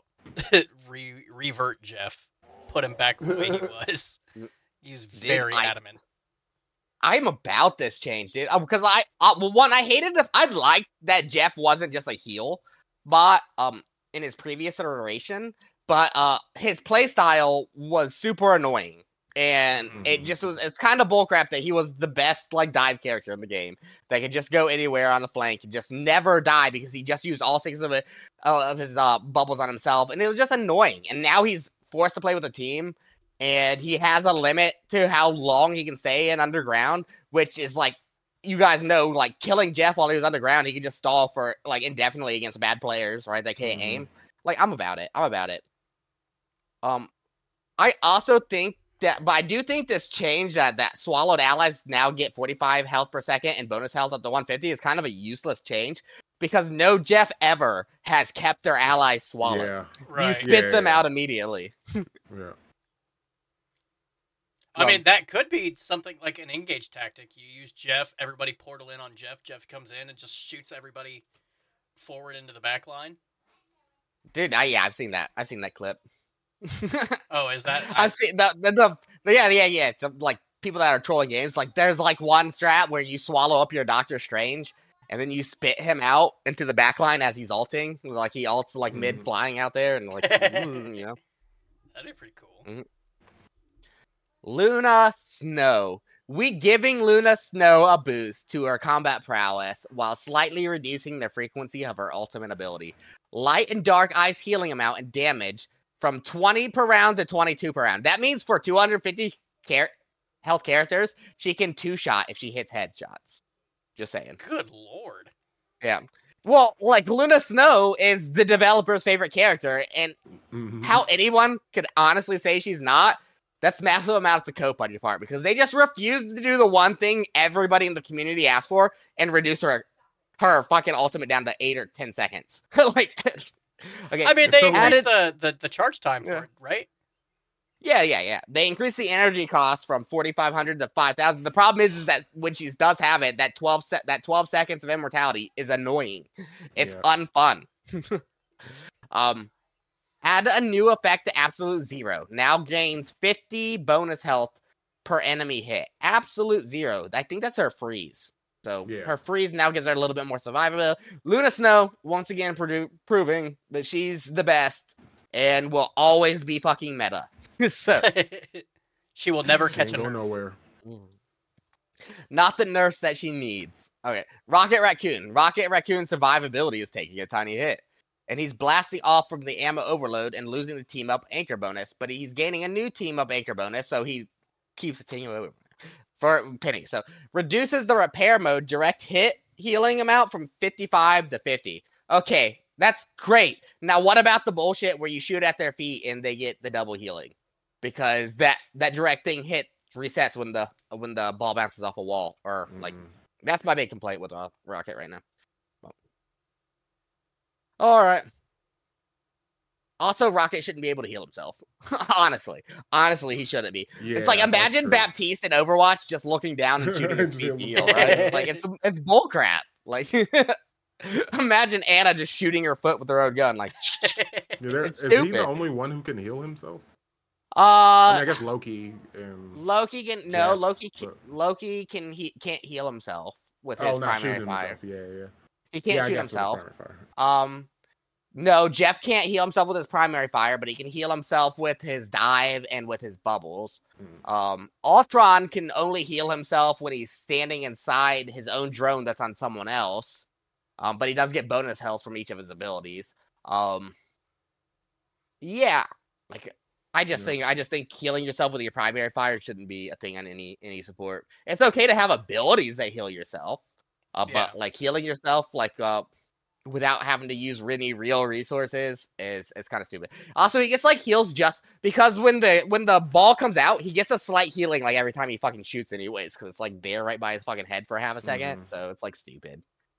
revert Jeff, put him back the way he was. He was very adamant. I'm about this change, dude. Because I liked that Jeff wasn't just a heal bot in his previous iteration, but his playstyle was super annoying. And it's kind of bullcrap that he was the best dive character in the game. That could just go anywhere on the flank and just never die because he just used all 6 of his bubbles on himself. And it was just annoying. And now he's forced to play with a team and he has a limit to how long he can stay in underground, which is you guys know, killing Jeff while he was underground, he could just stall for indefinitely against bad players, right? They can't aim. I'm about it. I also think but I do think this change that swallowed allies now get 45 health per second and bonus health up to 150 is kind of a useless change because no Jeff ever has kept their allies swallowed. Yeah. Right. You spit them out immediately. Yeah. I mean, that could be something like an engage tactic. You use Jeff, everybody portal in on Jeff. Jeff comes in and just shoots everybody forward into the back line. Dude, I've seen that. I've seen that clip. Oh, is that? I've seen yeah. It's people that are trolling games. There's one strat where you swallow up your Doctor Strange and then you spit him out into the backline as he's ulting. He ults mid flying out there and That'd be pretty cool. Luna Snow. We giving Luna Snow a boost to her combat prowess while slightly reducing the frequency of her ultimate ability. Light and dark ice healing amount and damage from 20 per round to 22 per round. That means for 250 health characters, she can 2-shot if she hits headshots. Just saying. Good lord. Yeah. Well, Luna Snow is the developer's favorite character, and how anyone could honestly say she's not, that's massive amounts of cope on your part, because they just refuse to do the one thing everybody in the community asked for and reduce her fucking ultimate down to 8 or 10 seconds. Okay. I mean, they increased the charge time for it, right? Yeah. They increase the energy cost from 4,500 to 5,000. The problem is that when she does have it, that 12 seconds of immortality is annoying. It's unfun. Add a new effect to Absolute Zero. Now gains 50 bonus health per enemy hit. Absolute Zero. I think that's her freeze. So her freeze now gives her a little bit more survivability. Luna Snow, once again, proving that she's the best and will always be fucking meta. So she will never catch a nerf. Nowhere. Not the nurse that she needs. Okay, Rocket Raccoon. Rocket Raccoon's survivability is taking a tiny hit. And he's blasting off from the ammo overload and losing the team up anchor bonus. But he's gaining a new team up anchor bonus, so he keeps the team over for Penny. So reduces the repair mode direct hit healing amount from 55 to 50. Okay, that's great. Now what about the bullshit where you shoot at their feet and they get the double healing? Because that direct thing hit resets when the ball bounces off a wall, or like that's my big complaint with Rocket right now. All right. Also, Rocket shouldn't be able to heal himself. Honestly, he shouldn't be. Yeah, it's like imagine Baptiste in Overwatch just looking down and shooting his feet heal, right? Like it's bullcrap. Like imagine Anna just shooting her foot with her own gun. Like is he the only one who can heal himself? I guess Loki. Loki can no. Loki can't heal himself with his primary fire. Yeah. He can't shoot himself. No, Jeff can't heal himself with his primary fire, but he can heal himself with his dive and with his bubbles. Ultron can only heal himself when he's standing inside his own drone that's on someone else. But he does get bonus health from each of his abilities. Yeah, like I just think healing yourself with your primary fire shouldn't be a thing on any support. It's okay to have abilities that heal yourself, but like healing yourself like without having to use any real resources is kind of stupid. Also, he gets like heals just because when the ball comes out, he gets a slight healing like every time he fucking shoots anyways, because it's like there right by his fucking head for half a second. So it's like stupid.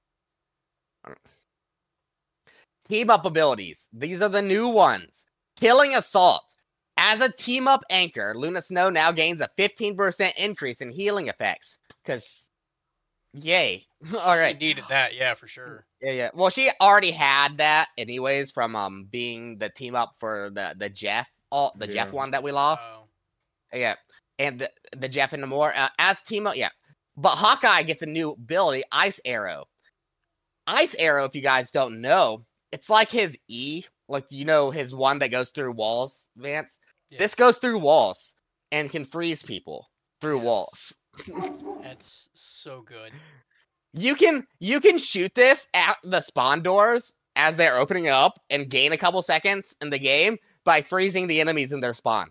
Team up abilities. These are the new ones. Killing Assault. As a team up anchor, Luna Snow now gains a 15% increase in healing effects. Because, yay. All right. She needed that, yeah, for sure. Yeah. Well, she already had that anyways from being the team up for the Jeff, Jeff one that we lost. Oh. Yeah. And the Jeff and the more. As team up, yeah. But Hawkeye gets a new ability, Ice Arrow. Ice Arrow, if you guys don't know, it's like his E, like, you know, his one that goes through walls, Vance. Yes. This goes through walls and can freeze people through walls. That's so good. You can shoot this at the spawn doors as they're opening up and gain a couple seconds in the game by freezing the enemies in their spawn.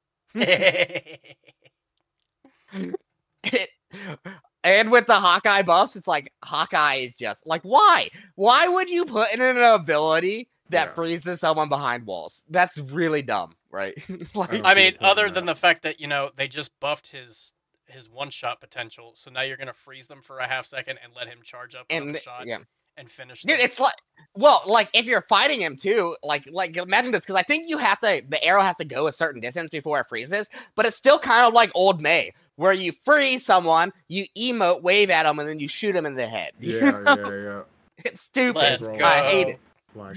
And with the Hawkeye buffs, it's like Hawkeye is just like, why? Why would you put in an ability that freezes someone behind walls? That's really dumb, right? Like, I mean, other than the fact that, you know, they just buffed his one-shot potential, so now you're gonna freeze them for a half second and let him charge up and shot and finish them. Dude, it's like, well, like if you're fighting him too, like imagine this, because I think the arrow has to go a certain distance before it freezes, but it's still kind of like Old May, where you freeze someone, you emote, wave at them, and then you shoot them in the head. Yeah. It's stupid. Let's go. I hate it. Like,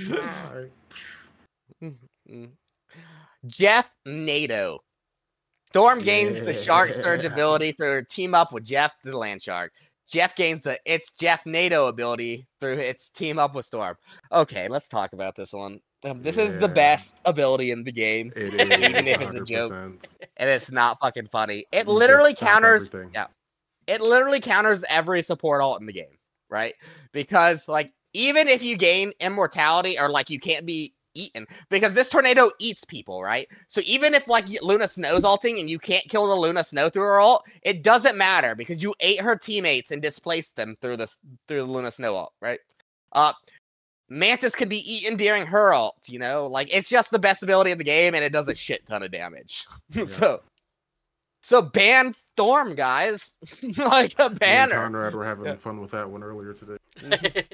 Jeff NATO. Storm gains the Shark Surge ability through her team up with Jeff the Land Shark. Jeff gains its Jeff NATO ability through its team up with Storm. Okay, let's talk about this one. This is the best ability in the game, even if it's a joke, and it's not fucking funny. It literally counters. Everything. Yeah, it literally counters every support ult in the game, right? Because like even if you gain immortality or like you can't be eaten, because this tornado eats people, right? So even if like Luna Snow's ulting and you can't kill the Luna Snow through her ult, it doesn't matter because you ate her teammates and displaced them through the Luna Snow ult, right? Mantis can be eaten during her ult, you know? Like, it's just the best ability in the game, and it does a shit ton of damage. Yeah. So ban Storm, guys. Like, a banner. Me and Conrad were having fun with that one earlier today.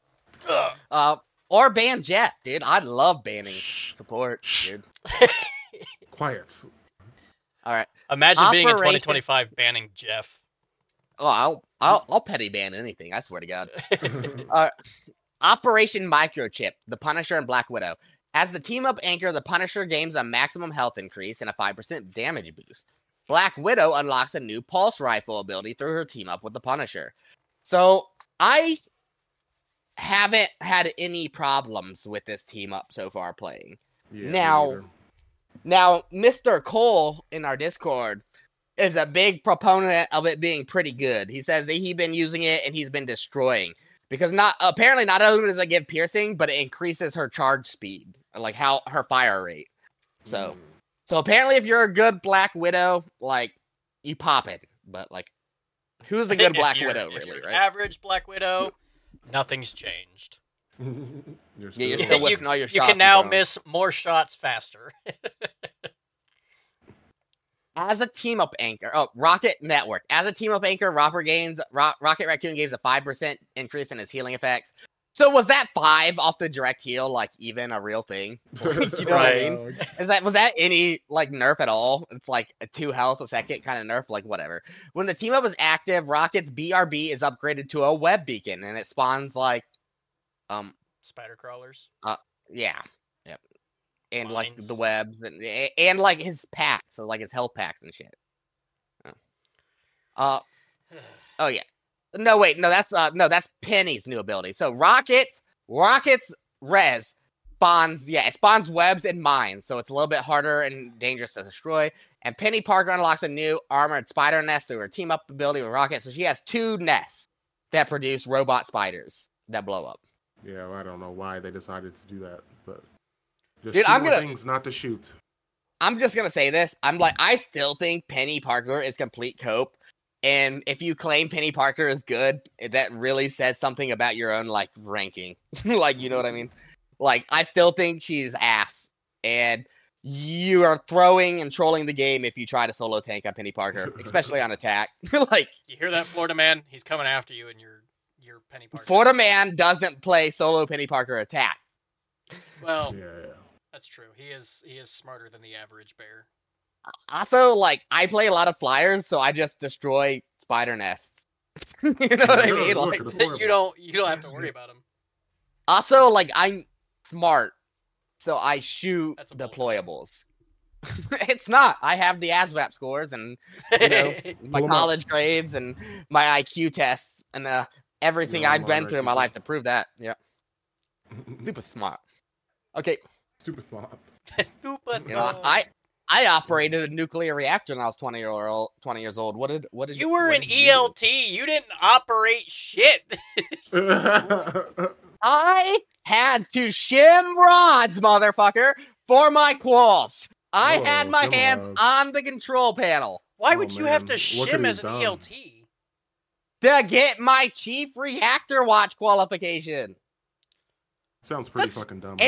Or ban Jeff, dude. I love banning support, dude. Quiet. All right. Imagine being in 2025 banning Jeff. Oh, I'll petty ban anything. I swear to God. Operation Microchip, the Punisher and Black Widow. As the team-up anchor, the Punisher gains a maximum health increase and a 5% damage boost. Black Widow unlocks a new pulse rifle ability through her team-up with the Punisher. So, I haven't had any problems with this team-up so far playing. Yeah, now, Mr. Cole in our Discord is a big proponent of it being pretty good. He says that he's been using it and he's been destroying. Because not only does it give piercing, but it increases her charge speed, like how her fire rate. So apparently, if you're a good Black Widow, like you pop it. But like, who's a good Black Widow, really? Right? Average Black Widow, nothing's changed. You're still whipping all your shots. You can now miss more shots faster. As a team-up anchor, Rocket Network. As a team-up anchor, Rocket Raccoon gains a 5% increase in his healing effects. So was that 5 off the direct heal, like, even a real thing? Like, you know what I mean? Was that any, like, nerf at all? It's like a 2 health a second kind of nerf, like, whatever. When the team-up is active, Rocket's BRB is upgraded to a web beacon, and it spawns, like, spider crawlers. Yeah. And, like, the webs, and like, his packs, so, like, his health packs and shit. Oh, yeah. That's Penny's new ability. So, Rocket's res spawns webs and mines, so it's a little bit harder and dangerous to destroy. And Penny Parker unlocks a new armored spider nest through her team-up ability with Rocket, so she has 2 nests that produce robot spiders that blow up. Yeah, well, I don't know why they decided to do that, but... Dude, things not to shoot. I'm just gonna say this. I still think Penny Parker is complete cope. And if you claim Penny Parker is good, that really says something about your own, like, ranking. Like, you know what I mean? Like, I still think she's ass. And you are throwing and trolling the game if you try to solo tank on Penny Parker, especially on attack. Like, you hear that, Florida man? He's coming after you, and you're Penny Parker. Florida man doesn't play solo Penny Parker attack. Well, yeah. That's true. He is smarter than the average bear. Also, like, I play a lot of flyers, so I just destroy spider nests. You know what I mean? Like, you don't have to worry about them. Also, like, I'm smart, so I shoot deployables. It's not. I have the ASVAB scores and, you know, my college grades and my IQ tests and everything I've been through in my life to prove that. Yeah. Super smart. Okay. Super smart. Super you know, I operated a nuclear reactor when I was 20 years old. What did you were an ELT? You didn't operate shit. I had to shim rods, motherfucker, for my quals. I had my hands on the control panel. Why would you have to shim as an ELT? To get my chief reactor watch qualification. Sounds pretty fucking dumb.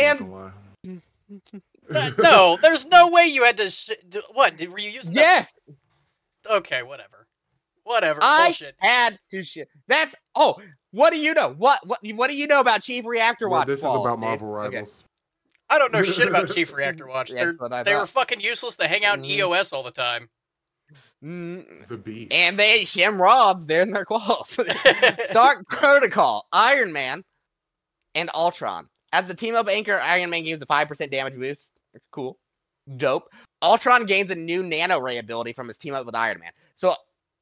No, there's no way you had to. What were you using? Yes. Okay, whatever. Bullshit. I had to shit. That's What do you know? What do you know about Chief Reactor Watch? This is about Marvel Rivals. Okay. I don't know shit about Chief Reactor Watch. They were fucking useless. They hang out in EOS all the time. The beat. And they shim rods. They're in their quals. Stark Protocol, Iron Man, and Ultron. As the team-up anchor, Iron Man gains a 5% damage boost. Cool. Dope. Ultron gains a new nano ray ability from his team-up with Iron Man. So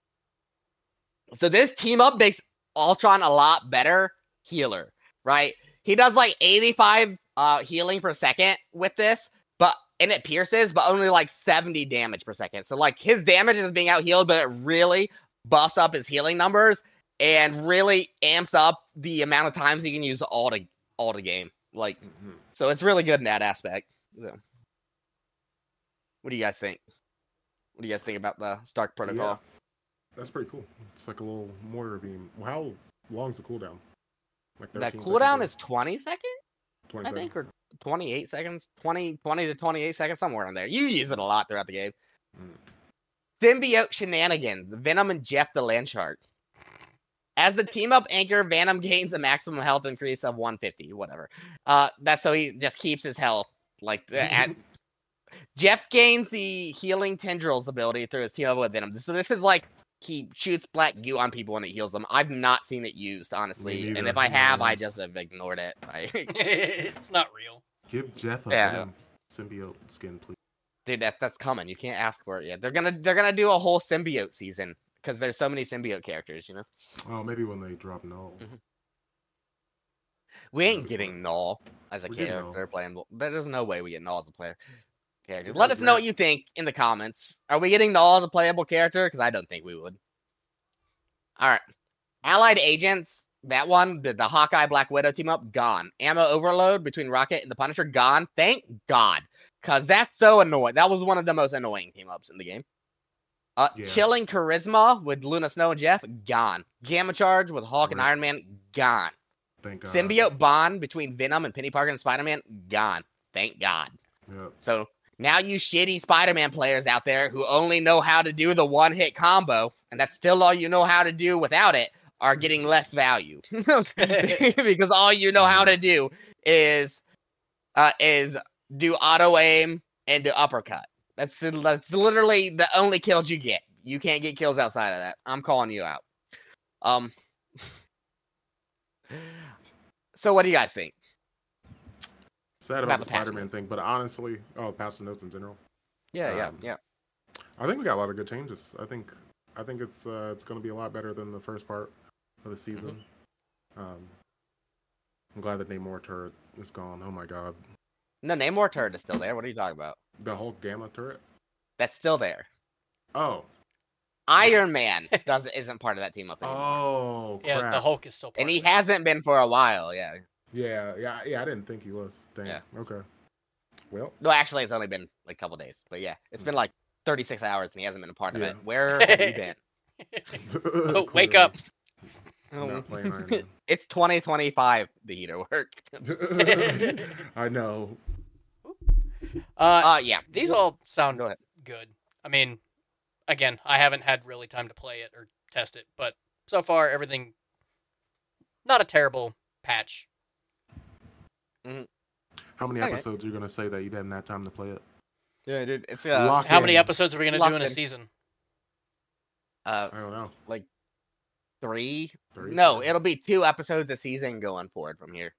this team-up makes Ultron a lot better healer, right? He does like 85 healing per second with this, and it pierces, but only like 70 damage per second. So like his damage is being out-healed, but it really buffs up his healing numbers and really amps up the amount of times he can use all to game. Like, so it's really good in that aspect. So. What do you guys think? What do you guys think about the Stark Protocol? Yeah, that's pretty cool. It's like a little mortar beam. How long's the cooldown? Like that cooldown is 20 seconds? 20 I think, or 28 seconds? 20 to 28 seconds, somewhere in there. You use it a lot throughout the game. Symbiote Shenanigans, Venom and Jeff the Landshark. As the team-up anchor, Venom gains a maximum health increase of 150, whatever. That's so he just keeps his health like at Jeff gains the healing tendrils ability through his team up with Venom. So this is like he shoots black goo on people and it heals them. I've not seen it used, honestly. And if I have, I just have ignored it. It's not real. Give Jeff a Venom symbiote skin, please. Dude, that's coming. You can't ask for it yet. They're gonna do a whole symbiote season because there's so many symbiote characters, you know. Oh, maybe when they drop Null. Mm-hmm. We ain't getting Null as a character playable. There's no way we get Null as a player character. Let us know what you think in the comments. Are we getting Null as a playable character? Because I don't think we would. All right. Allied Agents, that one, the Hawkeye Black Widow team up, gone. Ammo overload between Rocket and the Punisher, gone. Thank God. Because that's so annoying. That was one of the most annoying team ups in the game. Chilling Charisma with Luna Snow and Jeff, gone. Gamma Charge with Hulk and Iron Man, gone. Thank God. Symbiote bond between Venom and Penny Parker and Spider-Man, gone. Thank God. Yep. So now you shitty Spider-Man players out there who only know how to do the one-hit combo, and that's still all you know how to do without it, are getting less value. Because all you know how to do is do auto-aim and do uppercut. That's literally the only kills you get. You can't get kills outside of that. I'm calling you out. So what do you guys think? Sad about the Spider-Man thing, but honestly, patch notes in general. Yeah. I think we got a lot of good changes. I think it's going to be a lot better than the first part of the season. I'm glad that Namor turret is gone. Oh my God. No, Namor turret is still there. What are you talking about? The whole Gamma turret? That's still there. Oh. Iron Man isn't part of that team up anymore. Oh, crap. Yeah, the Hulk is still part and he hasn't been for a while, yeah. Yeah, I didn't think he was. Dang. Yeah. Okay. Well. No, actually, it's only been like a couple days. But yeah, it's been like 36 hours and he hasn't been a part of it. Where have you been? Oh, wake up. Not playing Iron Man. It's 2025, the heater work. I know. Yeah. These all sound Go ahead. good. I mean, again, I haven't had really time to play it or test it, but so far everything, not a terrible patch. Mm-hmm. How many episodes are you gonna say that you hadn't had time to play it? Yeah, dude. It's how many episodes are we gonna do in a season? I don't know. Like 3? No, it'll be 2 episodes a season going forward from here.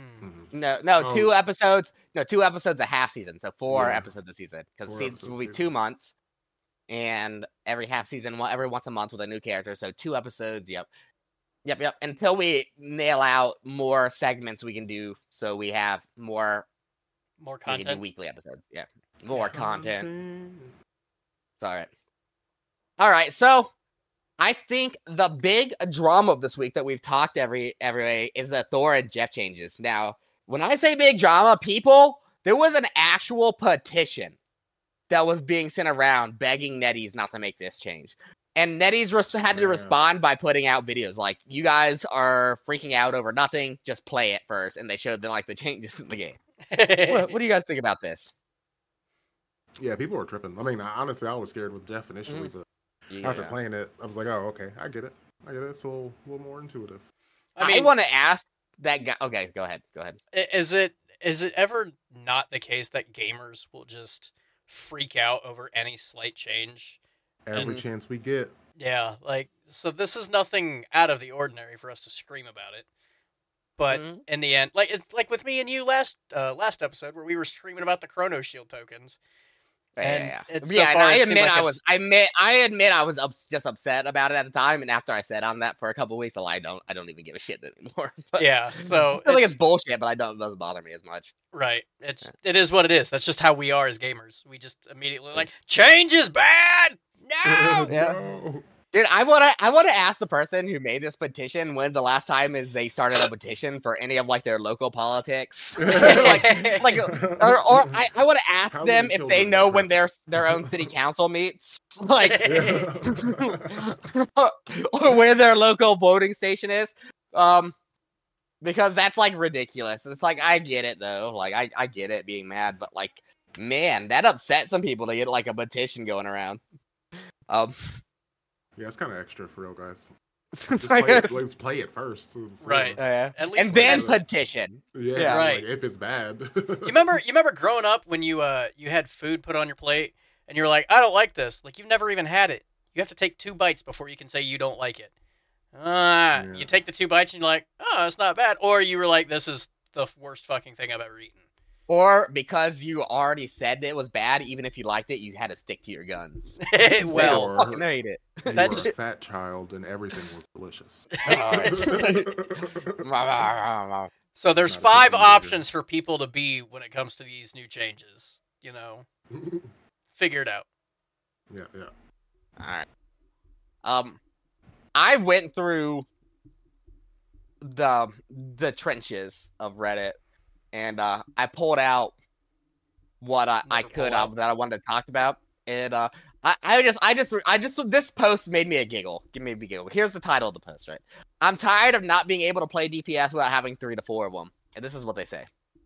No, 2 episodes. No, 2 episodes a half season. So 4 episodes a season because seasons will be 2 months, and every half season, every once a month with a new character. So 2 episodes. Yep. Until we nail out more segments we can do, so we have more content. We can do weekly episodes. Yeah, more content. All right. So I think the big drama of this week that we've talked every way is the Thor and Jeff changes. Now, when I say big drama, there was an actual petition that was being sent around begging NetEase not to make this change. And NetEase had to respond by putting out videos like, you guys are freaking out over nothing, just play it first. And they showed them like the changes in the game. What do you guys think about this? Yeah, people were tripping. I mean, honestly, I was scared with Jeff initially, but after playing it, I was like, oh, okay, I get it. It's a little more intuitive. I want to ask that guy. Okay, go ahead. Is it ever not the case that gamers will just freak out over any slight change? Every chance we get. Yeah, so this is nothing out of the ordinary for us to scream about it. But in the end, like with me and you last episode where we were screaming about the Chrono Shield tokens. I admit I was just upset about it at the time, and after I said on that for a couple of weeks, I don't even give a shit anymore. But yeah, so I still think it's bullshit, but it doesn't bother me as much. Right, it is what it is. That's just how we are as gamers. We just immediately change is bad. No, no. Dude, I want to ask the person who made this petition when the last time is they started a petition for any of their local politics. Or I want to ask them if they know when their own city council meets, or where their local voting station is. Because that's ridiculous. It's I get it though. I get it being mad, but man, that upset some people to get a petition going around. Yeah, it's kind of extra for real, guys. Let's play it first. Right. At least and then petition. Yeah, right. Like, if it's bad. You remember growing up when you had food put on your plate and you're like, I don't like this. Like, you've never even had it. You have to take 2 bites before you can say you don't like it. You take the 2 bites and you're like, oh, it's not bad. Or you were like, this is the worst fucking thing I've ever eaten. Or because you already said it was bad, even if you liked it, you had to stick to your guns. Well, fucking hate it. You were a fat child and everything was delicious. So there's 5 options for people to be when it comes to these new changes. You know, figure it out. Yeah. All right. I went through the trenches of Reddit, and I pulled out what I could that I wanted to talk about, and I just this post made me a giggle. Here's the title of the post, right? I'm tired of not being able to play DPS without having 3 to 4 of them, and this is what they say.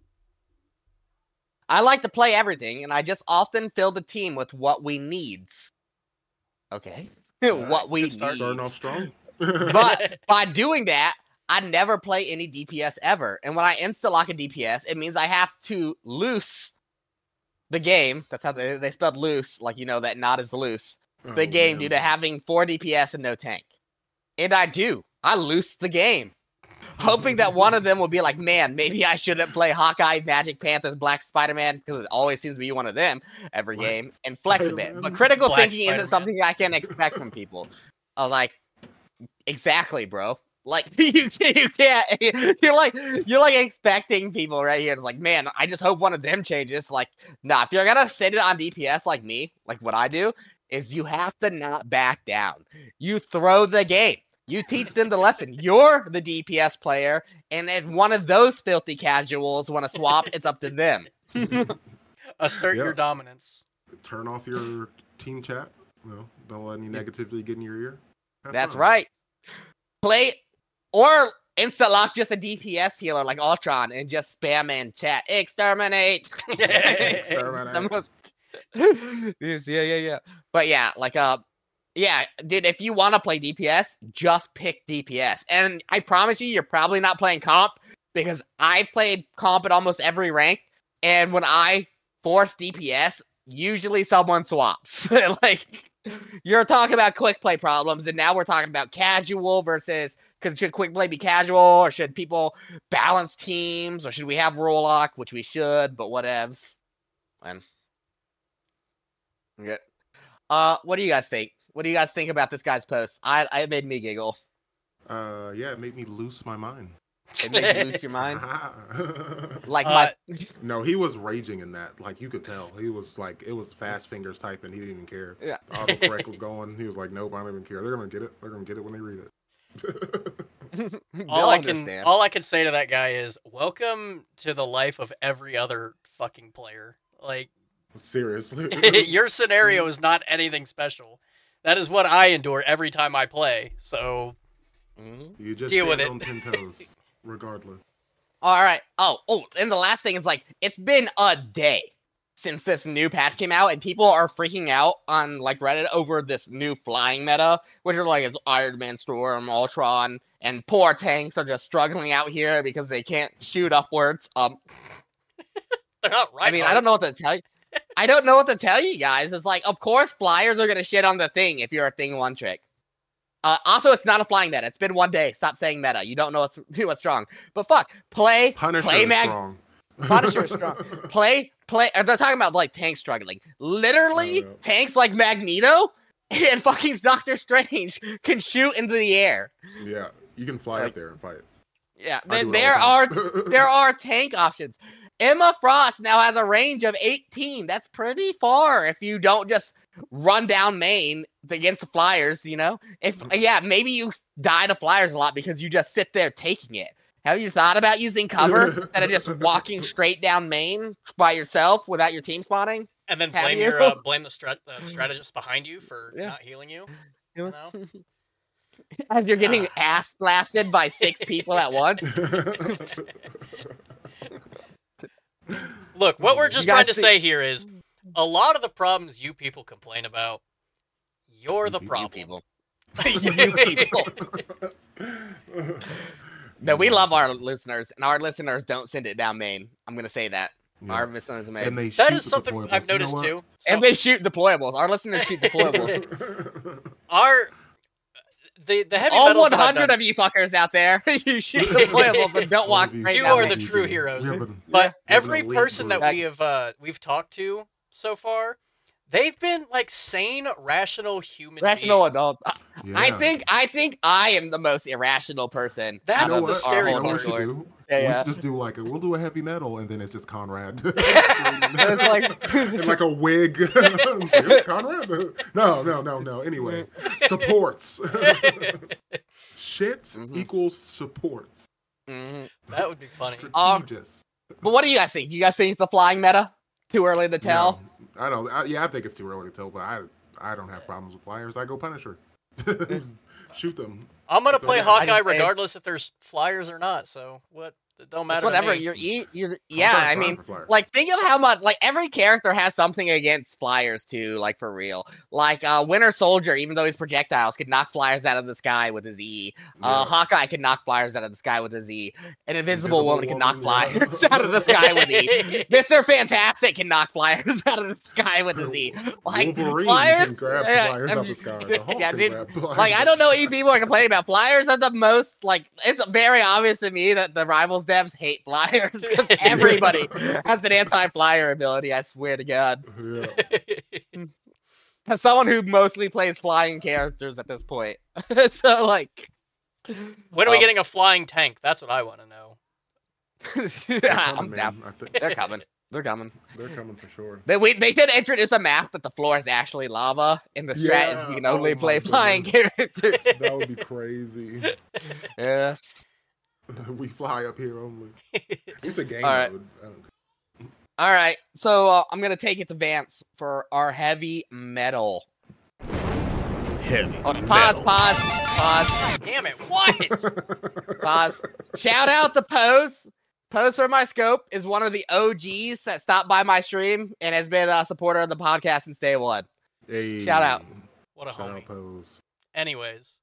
I like to play everything, and I just often fill the team with what we needs. Okay, what we need. Starting off strong. But by doing that, I never play any DPS ever. And when I insta-lock a DPS, it means I have to loose the game. That's how they spelled loose, like, you know, that not is loose. The game due to having 4 DPS and no tank. And I do. I loose the game. Hoping that one of them will be like, man, maybe I shouldn't play Hawkeye, Magic Panthers, Black Spider-Man, because it always seems to be one of them every game, and flex a bit. But critical thinking isn't something I can expect from people. Like, exactly, bro. Like, you can't. You're like expecting people right here. It's like, man, I just hope one of them changes. Like, nah, if you're gonna send it on DPS like me, like what I do, is you have to not back down. You throw the game. You teach them the lesson. You're the DPS player, and if one of those filthy casuals want to swap, it's up to them. Assert your dominance. Turn off your team chat. No, don't let any negativity get in your ear. That's right. Play or insta-lock just a DPS healer like Ultron and just spam in chat. Exterminate. Exterminate. Yeah. But yeah, like yeah, dude, if you want to play DPS, just pick DPS. And I promise you're probably not playing comp, because I played comp at almost every rank, and when I force DPS, usually someone swaps. Like, you're talking about quick play problems, and now we're talking about casual versus, should quick play be casual, or should people balance teams, or should we have rule lock, which we should, but whatevs. And okay. What do you guys think? What do you guys think about this guy's post? It made me giggle. Yeah, it made me lose my mind. It made you lose your mind? Like No, he was raging in that. Like, you could tell. He was like, it was fast fingers typing. He didn't even care. Yeah. Autocorrect was going. He was like, nope, I don't even care. They're going to get it. They're going to get it when they read it. All I can say to that guy is, welcome to the life of every other fucking player. Like, seriously. Your scenario is not anything special. That is what I endure every time I play. So you just deal with it. On 10 toes, regardless. All right. Oh, and the last thing is, like, it's been a day since this new patch came out, and people are freaking out on, like, Reddit over this new flying meta, which are like, it's Iron Man, Storm, Ultron, and poor tanks are just struggling out here because they can't shoot upwards. They're not right. I mean, I don't know what to tell you. I don't know what to tell you guys. It's like, of course, flyers are gonna shit on the thing if you're a thing one trick. Also, it's not a flying meta. It's been 1 day. Stop saying meta. You don't know what's strong. But fuck, play strong. Punisher is strong. Play. They're talking about like tanks struggling. Literally, tanks like Magneto and fucking Doctor Strange can shoot into the air. Yeah, you can fly up there and fight. Yeah, there are tank options. Emma Frost now has a range of 18. That's pretty far if you don't just run down main against the flyers, you know? Maybe you die to flyers a lot because you just sit there taking it. Have you thought about using cover instead of just walking straight down main by yourself without your team spawning? And then blame the strategist behind you for not healing you? You know? As you're getting ass blasted by 6 people at once. Look, what we're just trying to say here is, a lot of the problems you people complain about, you're the problem. You people. No, we love our listeners, and our listeners don't send it down Maine. I'm gonna say that. Yeah. Our listeners are Maine. And they That shoot is the something deployables. I've You know noticed what? too. And they shoot deployables. Our listeners shoot deployables. The heavy All metals that I've 100 done- of you fuckers out there, you shoot deployables and don't walk straight You down are the Maine. true heroes. We have an- But we have an every elite person group. that we've talked to so far, they've been like sane, rational human Rational beings. adults. Yeah. I think I am the most irrational person. That's out You know of the what? scary You know what we part. should do? Yeah, We yeah. should just do like we'll do a heavy metal, and then it's just Conrad. It's like- in like a wig. It's Conrad? No. Anyway, supports. Shit Mhm. equals supports. Mhm. That would be funny. Strategist. But what do you guys think? Do you guys think it's the flying meta? Too early to tell? No, I don't. I think it's too early to tell, but I don't have problems with flyers. I go Punisher. Shoot them. I'm gonna So play I just- Hawkeye I- regardless if there's flyers or not. So what? It don't matter. It's whatever. To me. You're I'm yeah, kinda I fine mean, for flyers. like think of how much like every character has something against flyers too, like for real. Like Winter Soldier, even though he's projectiles, could knock flyers out of the sky with his E. Yeah. Hawkeye can knock flyers out of the sky with his E. An Invisible Invisible Woman can knock Woman, yeah. flyers out of the sky with E. Mr. Fantastic can knock flyers out of the sky with his E. Like Wolverine flyers, can grab yeah, flyers I'm out the just- sky. The Hulk yeah, can dude, grab flyers like I out don't the know what sky. you people are complaining about. Flyers are the most like it's very obvious to me that the Rivals devs hate flyers because everybody has an anti-flyer ability. I swear to God. Yeah. As someone who mostly plays flying characters at this point, so like, When are we Um, getting a flying tank? That's what I want to know. They're I'm coming, down. man. I think They're coming. They're coming. they're coming for sure. They should introduce a map that the floor is actually lava, and the strat is Yeah, we can only oh my play flying characters. That would be crazy. Yes. We fly up here only. It's a game All right. mode. I don't- All right, so I'm gonna take it to Vance for our heavy metal. Heavy Oh, metal. pause. Damn it! What? Pause. Shout out to Pose. Pose for My Scope is one of the OGs that stopped by my stream and has been a supporter of the podcast since day one. Hey, Shout out. What a Shout homie. out Pose. Anyways.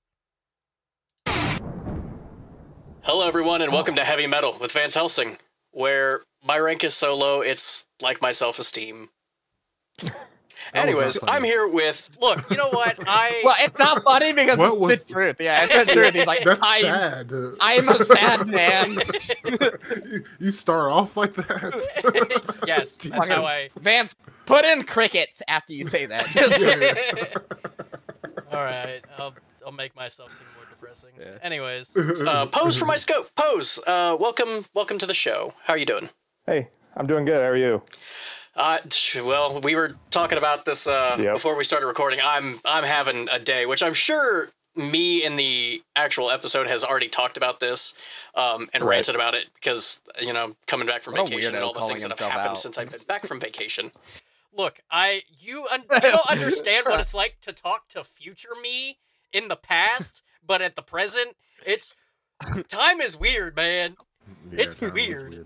Hello, everyone, and welcome to Heavy Metal with Vance Helsing, where my rank is so low, it's like my self-esteem. That was Anyways, not funny. I'm here with... Look, you know what? Well, it's not funny because What it's was- the truth. Yeah, it's the truth. He's like, That's I'm sad. a sad man. You start off like that. Yes, that's Fucking how I... Vance, put in crickets after you say that. Just All right, I'll make myself seem more depressing. Yeah. Anyways, Pose for My Scope. Pose, welcome to the show. How are you doing? Hey, I'm doing good. How are you? Well, we were talking about this before we started recording. I'm having a day, which I'm sure me in the actual episode has already talked about this and Right. ranted about it because, you know, coming back from What a vacation and weirdo all the calling things that have himself happened out. since I've been back from vacation. Look, you don't understand what it's like to talk to future me in the past, but at the present, it's time is weird, man. Yeah, It's time is weird.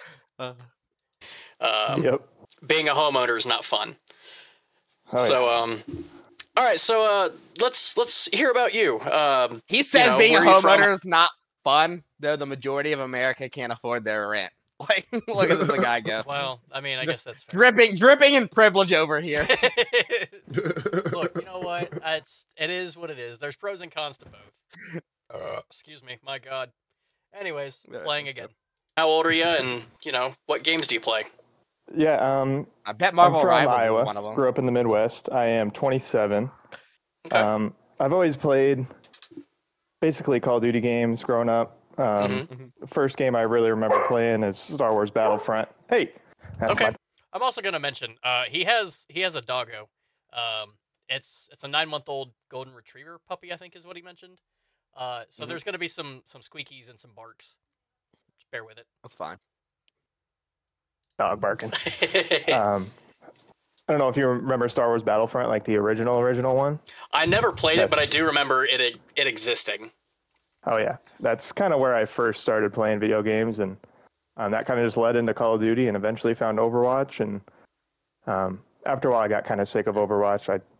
Yep. Being a homeowner is not fun. Oh, So, all right. So, let's hear about you. he says You know, being a where are you from? homeowner is not fun, though the majority of America can't afford their rent. Like, look at the guy go. Well, I mean, I guess that's fair. Dripping in privilege over here. Look, you know what? It is what it is. There's pros and cons to both. Excuse me. My God. Anyways, playing again. How old are you, and you know what games do you play? yeah. I bet Marvel I'm from Rivals Iowa. is one of them. Grew up in the Midwest. I am 27. Okay. I've always played basically Call of Duty games growing up. The first game I really remember playing is Star Wars Battlefront. Hey, that's Okay. my I'm also gonna mention he has a doggo. It's a 9-month-old golden retriever puppy, I think is what he mentioned. So there's gonna be some squeakies and some barks. Just bear with That's fine. dog barking. it. I don't know if you remember Star Wars Battlefront, like the original one. I never played it, but I That's- do remember it existing. Oh yeah, that's kind of where I first started playing video games, and that kind of just led into Call of Duty, and eventually found Overwatch. And after a while, I got kind of sick of Overwatch. I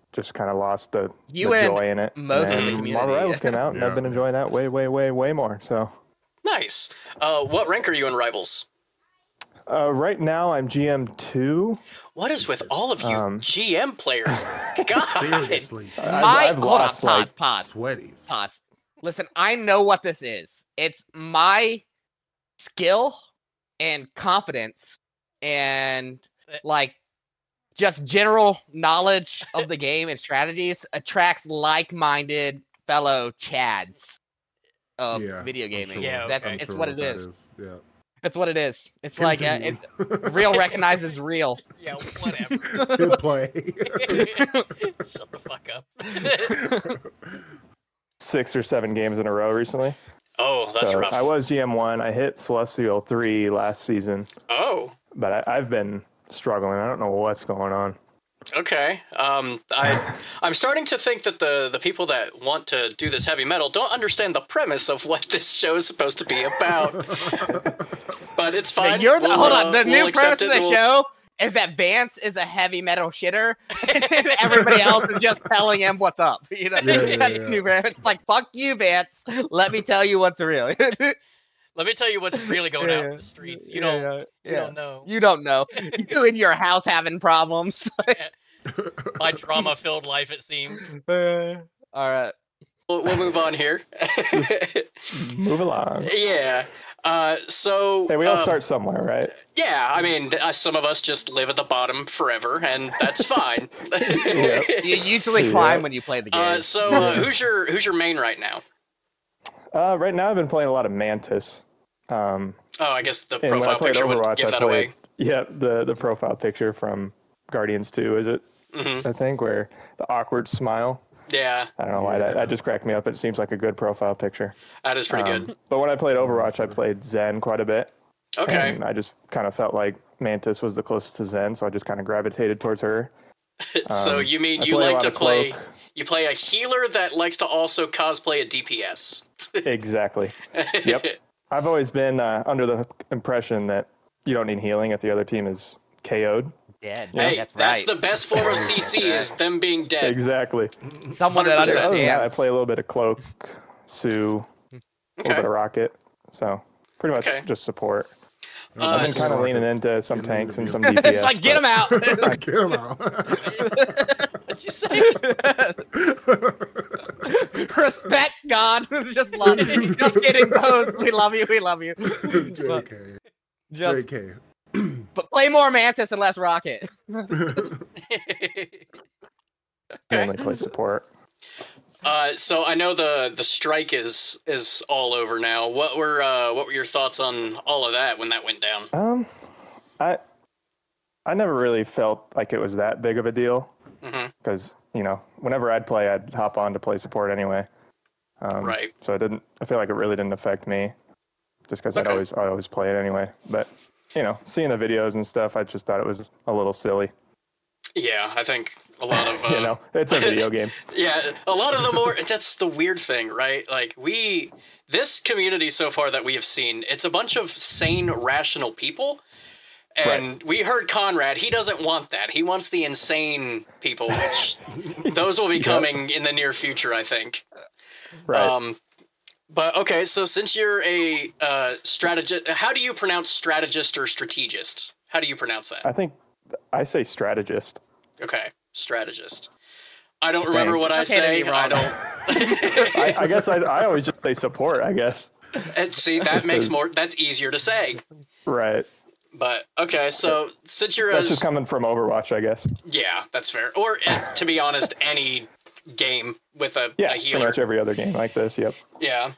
just kind of lost the You and joy in it. most of the And community, Marvel Rivals yeah. came out, and I've been enjoying that way more. So Nice. What rank are you in Rivals? right now, I'm GM2. What is with all of you GM players? God. Seriously. I've lost, Hold on, like, pause. Sweaties. Pause. Listen, I know what this is. It's my skill and confidence and like just general knowledge of the game and strategies attracts like-minded fellow Chads of video gaming. Sure. Yeah, It's sure what it that is. Yeah. It's what it is. It's like it's real recognizes real. Yeah, whatever. Good play. Shut the fuck up. 6 or 7 games in a row recently. Oh, that's so rough. I was GM1. I hit Celestial 3 last season. Oh. But I've been struggling. I don't know what's going on. Okay. I'm starting to think that the people that want to do this heavy metal don't understand the premise of what this show is supposed to be about. But it's fine. Hold on. The new premise of the we'll... show is that Vance is a heavy metal shitter, and everybody else is just telling him what's up. You know, that's the new premise. It's like, fuck you, Vance. Let me tell you what's real. Let me tell you what's really going out in the streets. You don't know. You don't know. You in your house having problems. My trauma-filled life, it seems. All right. We'll move on here. Move along. Yeah. So hey, we all start somewhere, right? Yeah, I mean, some of us just live at the bottom forever, and that's fine. You usually climb when you play the game. Who's your main right now? Right now, I've been playing a lot of Mantis. I guess the profile picture would give that away. Yeah, the profile picture from Guardians 2, is it? Mm-hmm. I think, where the awkward smile. Yeah. I don't know why that just cracked me up. It seems like a good profile picture. That is pretty good. But when I played Overwatch, I played Zen quite a bit. Okay. And I just kind of felt like Mantis was the closest to Zen, so I just kind of gravitated towards her. So you mean you like to play... You play a healer that likes to also cosplay a DPS. Exactly. Yep. I've always been under the impression that you don't need healing if the other team is KO'd. Dead. Hey, that's right. That's the best form of CC is them being dead. Exactly. Someone that 100%. understands. Other than that, I play a little bit of Cloak, Sue, a little bit of Rocket. So pretty much just support. I've been kind of leaning into some tanks and some DPS. It's like, get him out. Get him out. What'd you say? Respect God. Just getting posed. We love you. We love you. JK. Just JK. but play more Mantis and less Rocket. Mainly play support. So I know the strike is all over now. What were your thoughts on all of that when that went down? I never really felt like it was that big of a deal because whenever I'd play, I'd hop on to play support anyway. Right. So I feel like it really didn't affect me, just because I always play it anyway. But seeing the videos and stuff, I just thought it was a little silly. Yeah, I think a lot of it's a video game. Yeah, a lot of the more that's the weird thing, right? Like this community so far that we have seen, it's a bunch of sane, rational people. And we heard Conrad, he doesn't want that. He wants the insane people, which those will be coming in the near future, I think. Right. But okay, so since you're a strategist, how do you pronounce strategist or strategist? How do you pronounce that? I think I say strategist. Okay, strategist. I don't remember what I say. I don't. I guess I always just say support, I guess. And see, that makes more. That's easier to say. Right. But okay, so since you're that's just coming from Overwatch, I guess. Yeah, that's fair. Or to be honest, any game with a healer. Pretty much every other game like this. Yep. Yeah.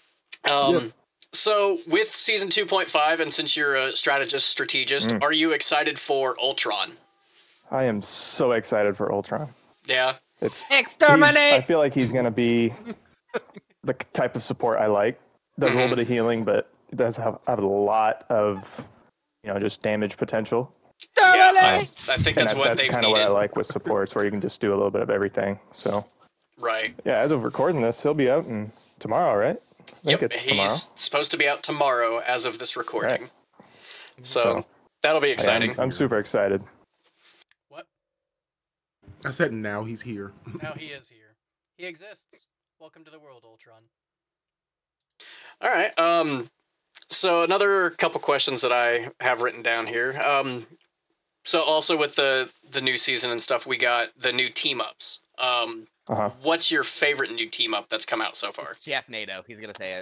So with season 2.5, and since you're a strategist, are you excited for Ultron? I am so excited for Ultron. Yeah. It's exterminate. I feel like he's gonna be the type of support I like. Does a little bit of healing, but it does have a lot of just damage potential. Yeah, I think that's what that's kind of what I like with supports, where you can just do a little bit of everything. So right. Yeah, as of recording this, he'll be out tomorrow, right? Yep, he's supposed to be out tomorrow as of this recording. Right. So that'll be exciting. I'm super excited. What? I said now he's here. Now he is here. He exists. Welcome to the world, Ultron. All right. So another couple questions that I have written down here. So also with the new season and stuff, we got the new team ups. What's your favorite new team up that's come out so far? It's Jeff Nato. He's gonna say it.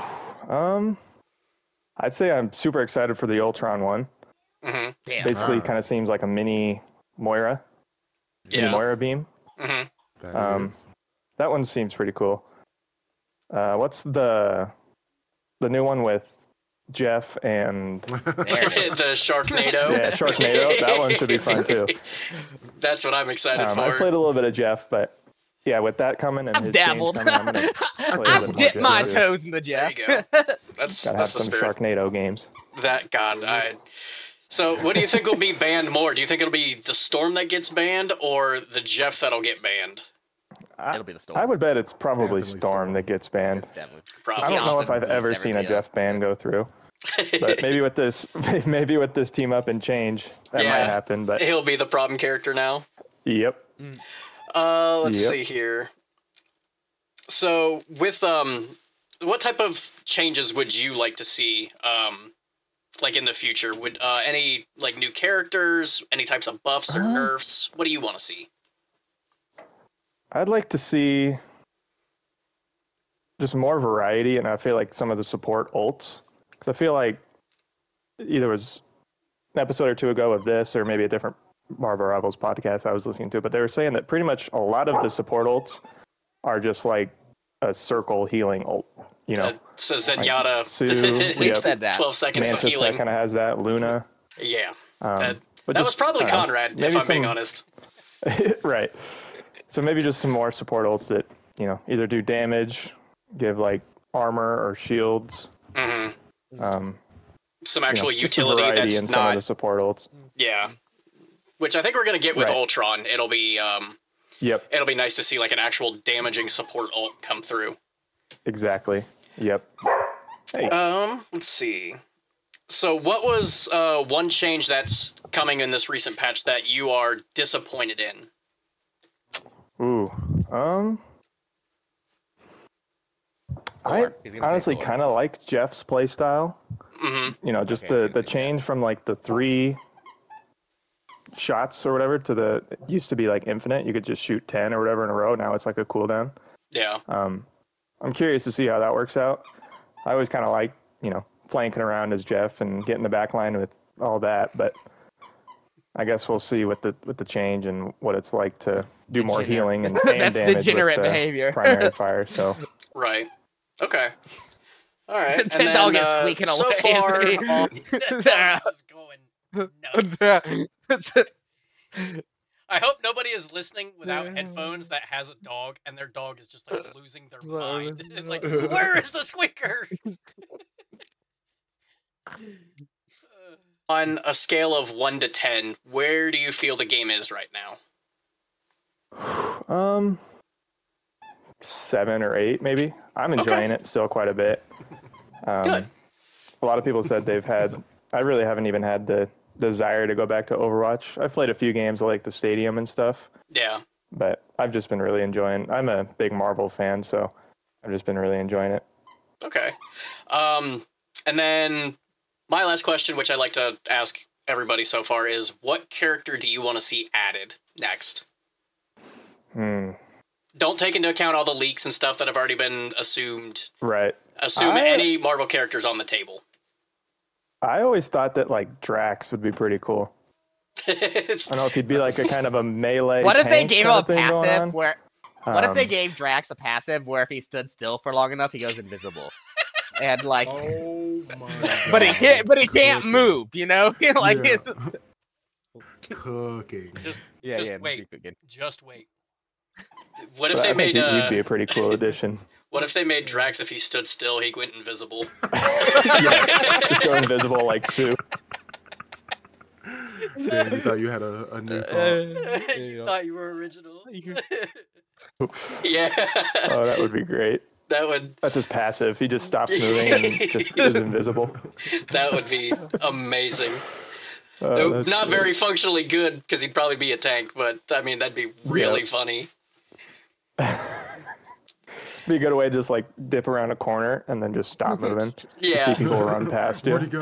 I'd say I'm super excited for the Ultron one. Mm-hmm. Damn. Basically, kind of seems like a mini Moira. Mini Moira beam. Mm-hmm. That one seems pretty cool. What's the new one with Jeff and the Sharknado? Yeah, Sharknado. That one should be fun too. That's what I'm excited for. I played a little bit of Jeff, but yeah, with that coming and I've his dabbled. change coming, I'm gonna play a I've bit dipped more my Jeff, toes in the Jeff. There you go. That's Gotta have the some spirit. Sharknado games. So what do you think will be banned more? Do you think it'll be the Storm that gets banned or the Jeff that'll get banned? It'll be the Storm. I would bet it's probably Definitely Storm that gets banned. It's definitely. Probably. I don't know if Austin I've ever boosts seen a everybody up. Jeff ban go through, but maybe with this team up and change, that might happen. But He'll be the problem character now. yep. Let's Yep. see here. So with what type of changes would you like to see like in the future? Would any like new characters, any types of buffs or nerfs? What do you want to see? I'd like to see just more variety, and I feel like some of the support ults. Because I feel like either was an episode or two ago of this, or maybe a different Marvel Rivals podcast I was listening to, but they were saying that pretty much a lot of the support ults are just like a circle healing ult. You know, So like Zenyatta, Sue, We've said that. 12 seconds Mantis of that healing. kind of has that. Luna. Yeah, But that just, was probably I don't know, Conrad, if maybe I'm being some- honest. Right. So maybe just some more support ults that, either do damage, give like armor or shields. Mm-hmm. Some actual just some utility variety that's in some of the not. support ults. Yeah, which I think we're gonna get with Right. Ultron. It'll be Yep, it'll be nice to see like an actual damaging support ult come through. exactly. Yep. Hey. Let's see. So what was one change that's coming in this recent patch that you are disappointed in? Ooh. I He's gonna say honestly Thor. kind of like Jeff's playstyle. Mm-hmm. Just Okay, he's the gonna say change from like the 3 shots or whatever to it used to be like infinite. You could just shoot 10 or whatever in a row. Now it's like a cooldown. Yeah. I'm curious to see how that works out. I always kind of like, flanking around as Jeff and getting the back line with all that, but I guess we'll see with the change and what it's like to do more healing and That's damage degenerate with the behavior. primary fire. So Right. Okay. All right. And That dog is squeaking so away, far, isn't he? that dog is going nuts. I hope nobody is listening without headphones that has a dog, and their dog is just like losing their mind. And like, where is the squeaker? On a scale of 1 to 10, where do you feel the game is right now? 7 or 8 maybe. I'm enjoying it still quite a bit. Good. A lot of people said I really haven't even had the desire to go back to Overwatch. I've played a few games like the Stadium and stuff, Yeah. but I've just been really enjoying. I'm a big Marvel fan, so I've just been really enjoying it. Okay. And then my last question, which I like to ask everybody so far, is what character do you want to see added next? Don't take into account all the leaks and stuff that have already been assumed. Right. Assume any Marvel characters on the table. I always thought that like Drax would be pretty cool. I don't know if he'd be like a kind of a melee. What if they tank gave him kind a of thing going passive on. where? What if they Um, gave Drax a passive where if he stood still for long enough, he goes invisible, and like, Oh my god. but he can't move, like Yeah. it's, Cooking. Just yeah, wait. good. Just wait. What but if they I think made he'd be a pretty cool addition. What if they made Drax, if he stood still, he went invisible? Just go invisible like Sue. Dan, you thought you had a new thought. You thought you were original. Yeah. Oh, that would be great. That would That's his passive. He just stops moving and just is invisible. that would be amazing. Not very functionally good because he'd probably be a tank, but I mean that'd be really funny. Be a good way to just like dip around a corner and then just stop moving. Yeah. See people run past you. Where'd he go?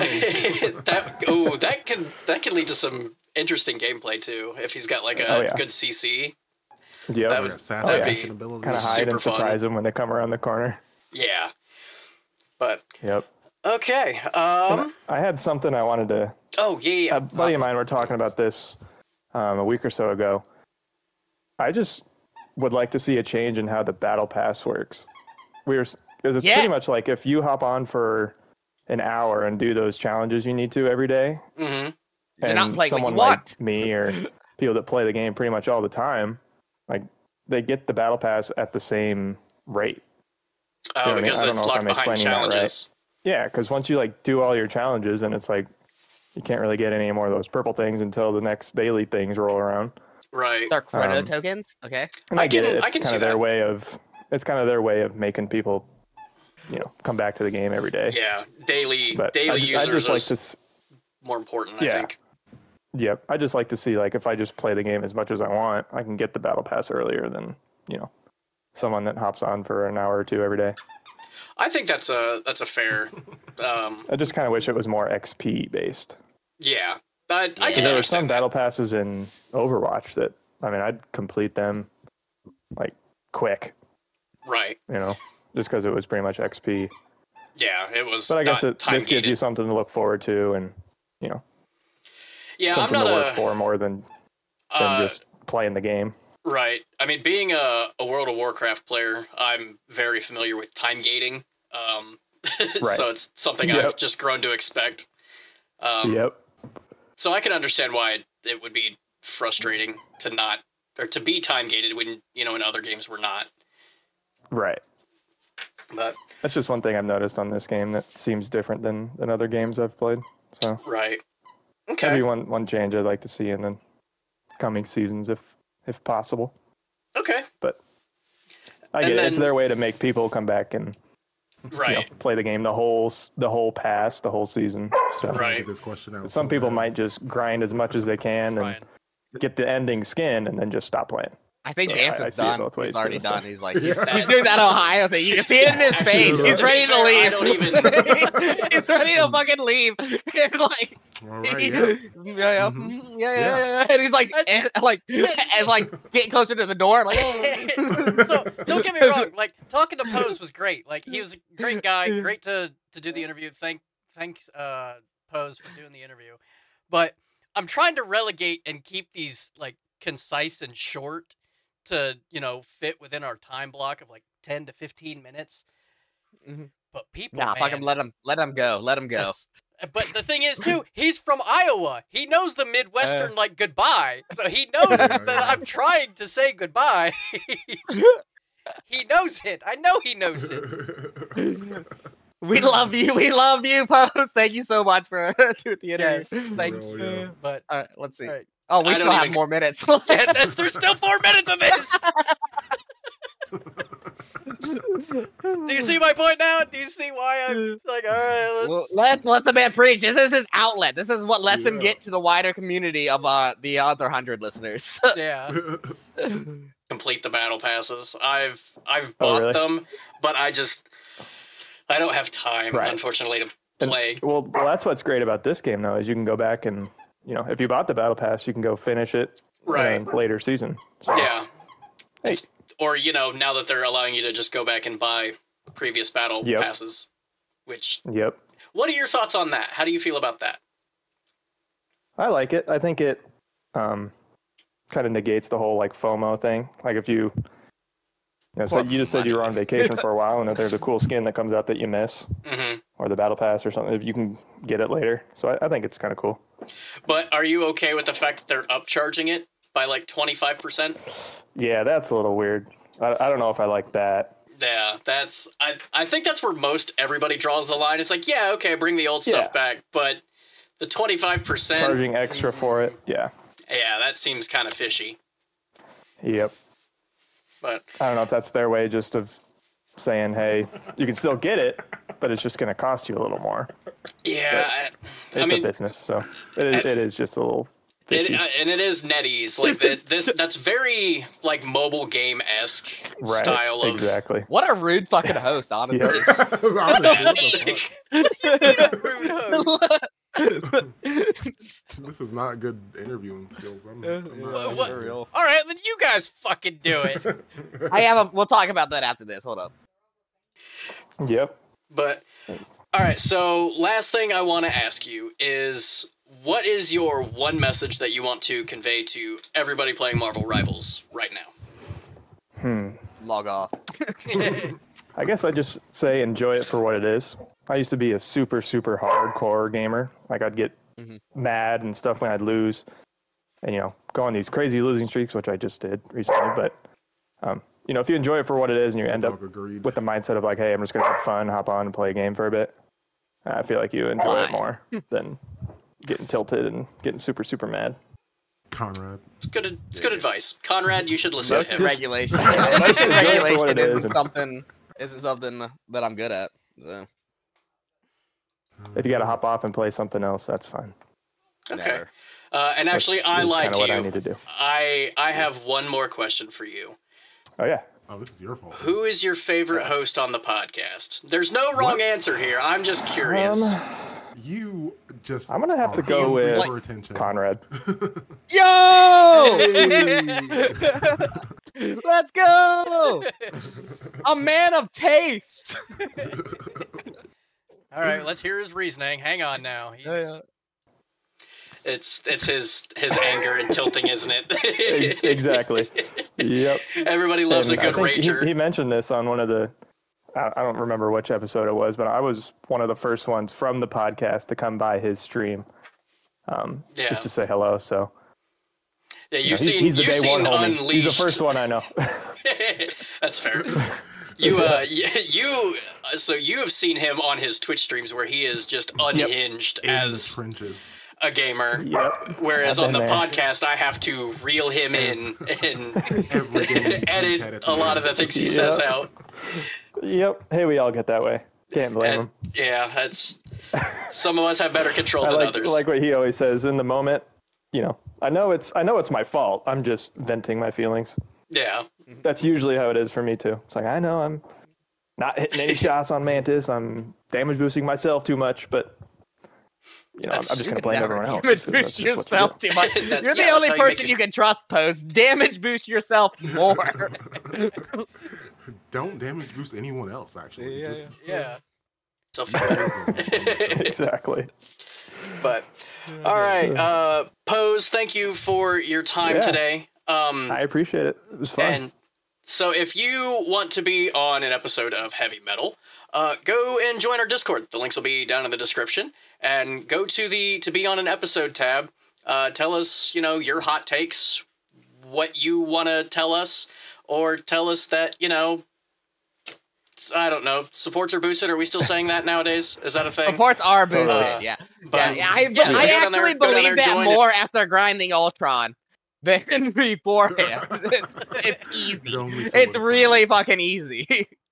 that can lead to some interesting gameplay too. If he's got like a good CC. Yeah. That'd be kind of hide and surprise them when they come around the corner. Yeah. But. Yep. Okay. I had something I wanted to. Oh yeah. A buddy of mine were talking about this a week or so ago. I just would like to see a change in how the battle pass works. It's pretty much like if you hop on for an hour and do those challenges you need to every day, mm-hmm. You're not playing someone what you like want. me or people that play the game pretty much all the time, like they get the battle pass at the same rate. Oh, you know because it's locked behind challenges. Yeah, because once you like do all your challenges, and it's like you can't really get any more of those purple things until the next daily things roll around. Right. They're chrono tokens. Okay. And I get it. I can It's see kind of that. their way of. It's kind of their way of making people, come back to the game every day. Yeah, daily But users I just like is more important, I think. Yep. I just like to see like if I just play the game as much as I want, I can get the battle pass earlier than someone that hops on for an hour or two every day. I think that's a fair. I just kind of wish it was more XP based. Yeah, I can There were some understand that. battle passes in Overwatch that I'd complete them like quick, Right. just because it was pretty much XP. Yeah, it was. But I guess not time this gives gated. you something to look forward to, and Yeah, I'm something not to work for more than just playing the game. Right. I mean, being a World of Warcraft player, I'm very familiar with time gating. Right. So it's something Yep. I've just grown to expect. Yep. So I can understand why it would be frustrating to be time gated when in other games we're not. Right. But That's just one thing I've noticed on this game that seems different than other games I've played. So right. Okay. maybe one change I'd like to see in the coming seasons if possible. Okay. But I And get it. It's then- their way to make people come back and Right. play the game the whole pass, the whole season. So Right. Get this question out. some so people bad. might just grind as much as they can and Ryan. get the ending skin and then just stop playing. I think So Dance I is see it done. both ways, He's already too, done. so. He's like, he's Yeah. doing that Ohio thing. You can see it in his Actually, face. He's to ready be to fair, leave. I don't even- He's ready to fucking leave. And like, All right, yeah. Mhm. yeah. And he's like, getting closer to the door. Like, So don't get me wrong. Like talking to Pose was great. Like he was a great guy. Great to do the interview. Thanks Pose for doing the interview. But I'm trying to relegate and keep these like concise and short to fit within our time block of like 10 to 15 minutes. Mhm. But people, nah, fucking let him go. Let him go. That's- But the thing is, too, he's from Iowa. He knows the Midwestern like goodbye, so he knows that I'm trying to say goodbye. He knows it. I know he knows it. We love you. We love you, Post. Thank you so much for doing the interview. Yes. Thank Bro, you. yeah. But All right, let's see. all right. Oh, we I still don't have even- more minutes. Yeah, there's still 4 minutes of this. Do you see my point now? Do you see why I'm like, all right, Well, let's... let the man preach. This is his outlet. This is what lets him Yeah. get to the wider community of the other 100 listeners. Yeah, complete the battle passes. I've Oh, bought really? them, but I don't have time, Right. unfortunately, to And- play. Well, that's what's great about this game, though, is you can go back and, if you bought the Battle Pass, you can go finish it Right. in a later season. So, Yeah. Hey. Or, now that they're allowing you to just go back and buy previous battle Yep. passes, which, Yep. what are your thoughts on that? How do you feel about that? I like it. I think it kind of negates the whole, like, FOMO thing. Like, if you... so you just said you were on vacation for a while, and if there's a cool skin that comes out that you miss, Hmm. or the Battle Pass or something, if you can get it later. So I think it's kind of cool. But are you okay with the fact that they're upcharging it by like 25%? Yeah, that's a little weird. I don't know if I like that. Yeah, I think that's where most everybody draws the line. It's like, yeah, okay, bring the old stuff Yeah. back, but the 25%, Charging extra for it. Yeah. yeah, that seems kind of fishy. Yep. But I don't know if that's their way just of saying, hey, you can still get it, but it's just going to cost you a little more. Yeah, It's a business, so it is just a little. And it is NetEase, like that's very like mobile game-esque style of. Exactly. What a rude fucking host, honestly. This is not good interviewing skills. I'm not what? Real. All right, then you guys fucking do it. We'll talk about that after this. Hold up. Yep. But all right, so last thing I want to ask you is, what is your one message that you want to convey to everybody playing Marvel Rivals right now? Log off. I guess I just say enjoy it for what it is. I used to be a super, super hardcore gamer. Like, I'd get mad and stuff when I'd lose and, go on these crazy losing streaks, which I just did recently. But, if you enjoy it for what it is and you end up with the mindset of like, hey, I'm just going to have fun, hop on and play a game for a bit, I feel like you enjoy it more than getting tilted and getting super, super mad. Conrad. It's good advice. Conrad, you should listen to him. Regulation. Motion regulation isn't something that I'm good at. So. If you got to hop off and play something else, that's fine. Okay. And actually, I lied to you. What I need to do. I have one more question for you. Oh, yeah. Oh, this is your fault. Who is your favorite host on the podcast? There's no wrong answer here. I'm just curious. I'm gonna have to go with Conrad. Yo! Let's go! A man of taste. All right, let's hear his reasoning. Hang on now. It's his anger and tilting, isn't it? Exactly. Yep. Everybody loves a good rager. He mentioned this on one of the. I don't remember which episode it was, but I was one of the first ones from the podcast to come by his stream, just to say hello. So, yeah, he's seen Unleashed. He's the first one I know. That's fair. So you have seen him on his Twitch streams where he is just unhinged as a gamer. Yep. Whereas on the podcast, I have to reel him in and edit a lot of the things he says out. Yep. Hey, we all get that way. Can't blame him. Yeah, that's some of us have better control than others. Like what he always says, in the moment, I know it's my fault. I'm just venting my feelings. Yeah. That's usually how it is for me too. It's like, I know I'm not hitting any shots on Mantis. I'm damage boosting myself too much, but I'm just going to blame everyone else. Damage boost yourself too much. You're the only person you can trust, Post. Damage boost yourself more. Don't damage boost anyone else, actually. Yeah. So far. Exactly. But, all right. Pose, thank you for your time today. I appreciate it. It was fun. And so if you want to be on an episode of Heavy Metal, go and join our Discord. The links will be down in the description. And go to the To Be on an Episode tab. Tell us, your hot takes, what you want to tell us, or tell us that, I don't know, supports are boosted. Are we still saying that nowadays? Is that a thing? Supports are boosted, yeah. I actually believe that more after grinding Ultron than beforehand. It's easy. It's really fucking easy.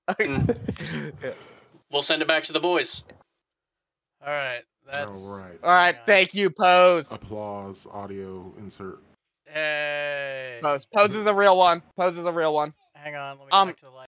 We'll send it back to the boys. All right. All right. Thank you, Pose. Applause, audio, insert. Hey. Pose is the real one. Hang on. Let me go back to the light.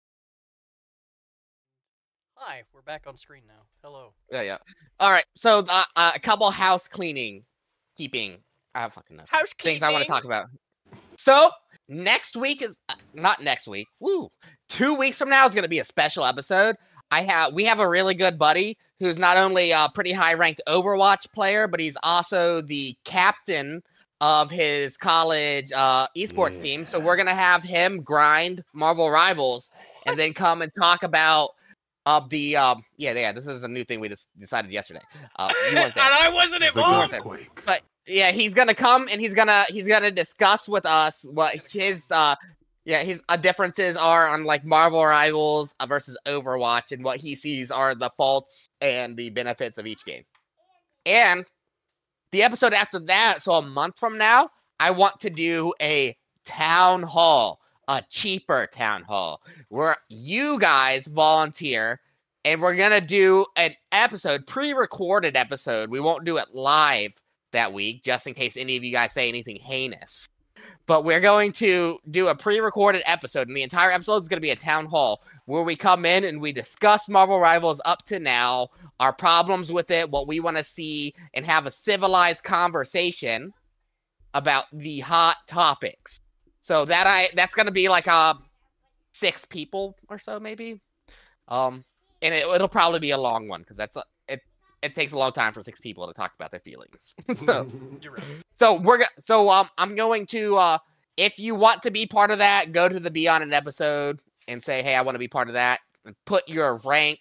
Hi, we're back on screen now. Hello. Yeah. All right. So a couple house keeping. I have fucking enough things I want to talk about. So next week is not next week. 2 weeks from now is going to be a special episode. We have a really good buddy who's not only a pretty high-ranked Overwatch player, but he's also the captain of his college esports team. So we're going to have him grind Marvel Rivals and then come and talk about this is a new thing we just decided yesterday. And I wasn't involved. But yeah, he's going to come and he's going to discuss with us what his differences are on like Marvel Rivals versus Overwatch and what he sees are the faults and the benefits of each game. And the episode after that, so a month from now, I want to do a town hall, a cheaper town hall, where you guys volunteer and we're gonna do an episode, pre-recorded episode. We won't do it live that week, just in case any of you guys say anything heinous. But we're going to do a pre-recorded episode, and the entire episode is going to be a town hall where we come in and we discuss Marvel Rivals up to now, our problems with it, what we want to see, and have a civilized conversation about the hot topics. So that's going to be like 6 people or so, maybe. And it'll probably be a long one because it takes a long time for 6 people to talk about their feelings. So You're right. I'm going to if you want to be part of that, go to the Be On an Episode and say, hey, I want to be part of that. And put your rank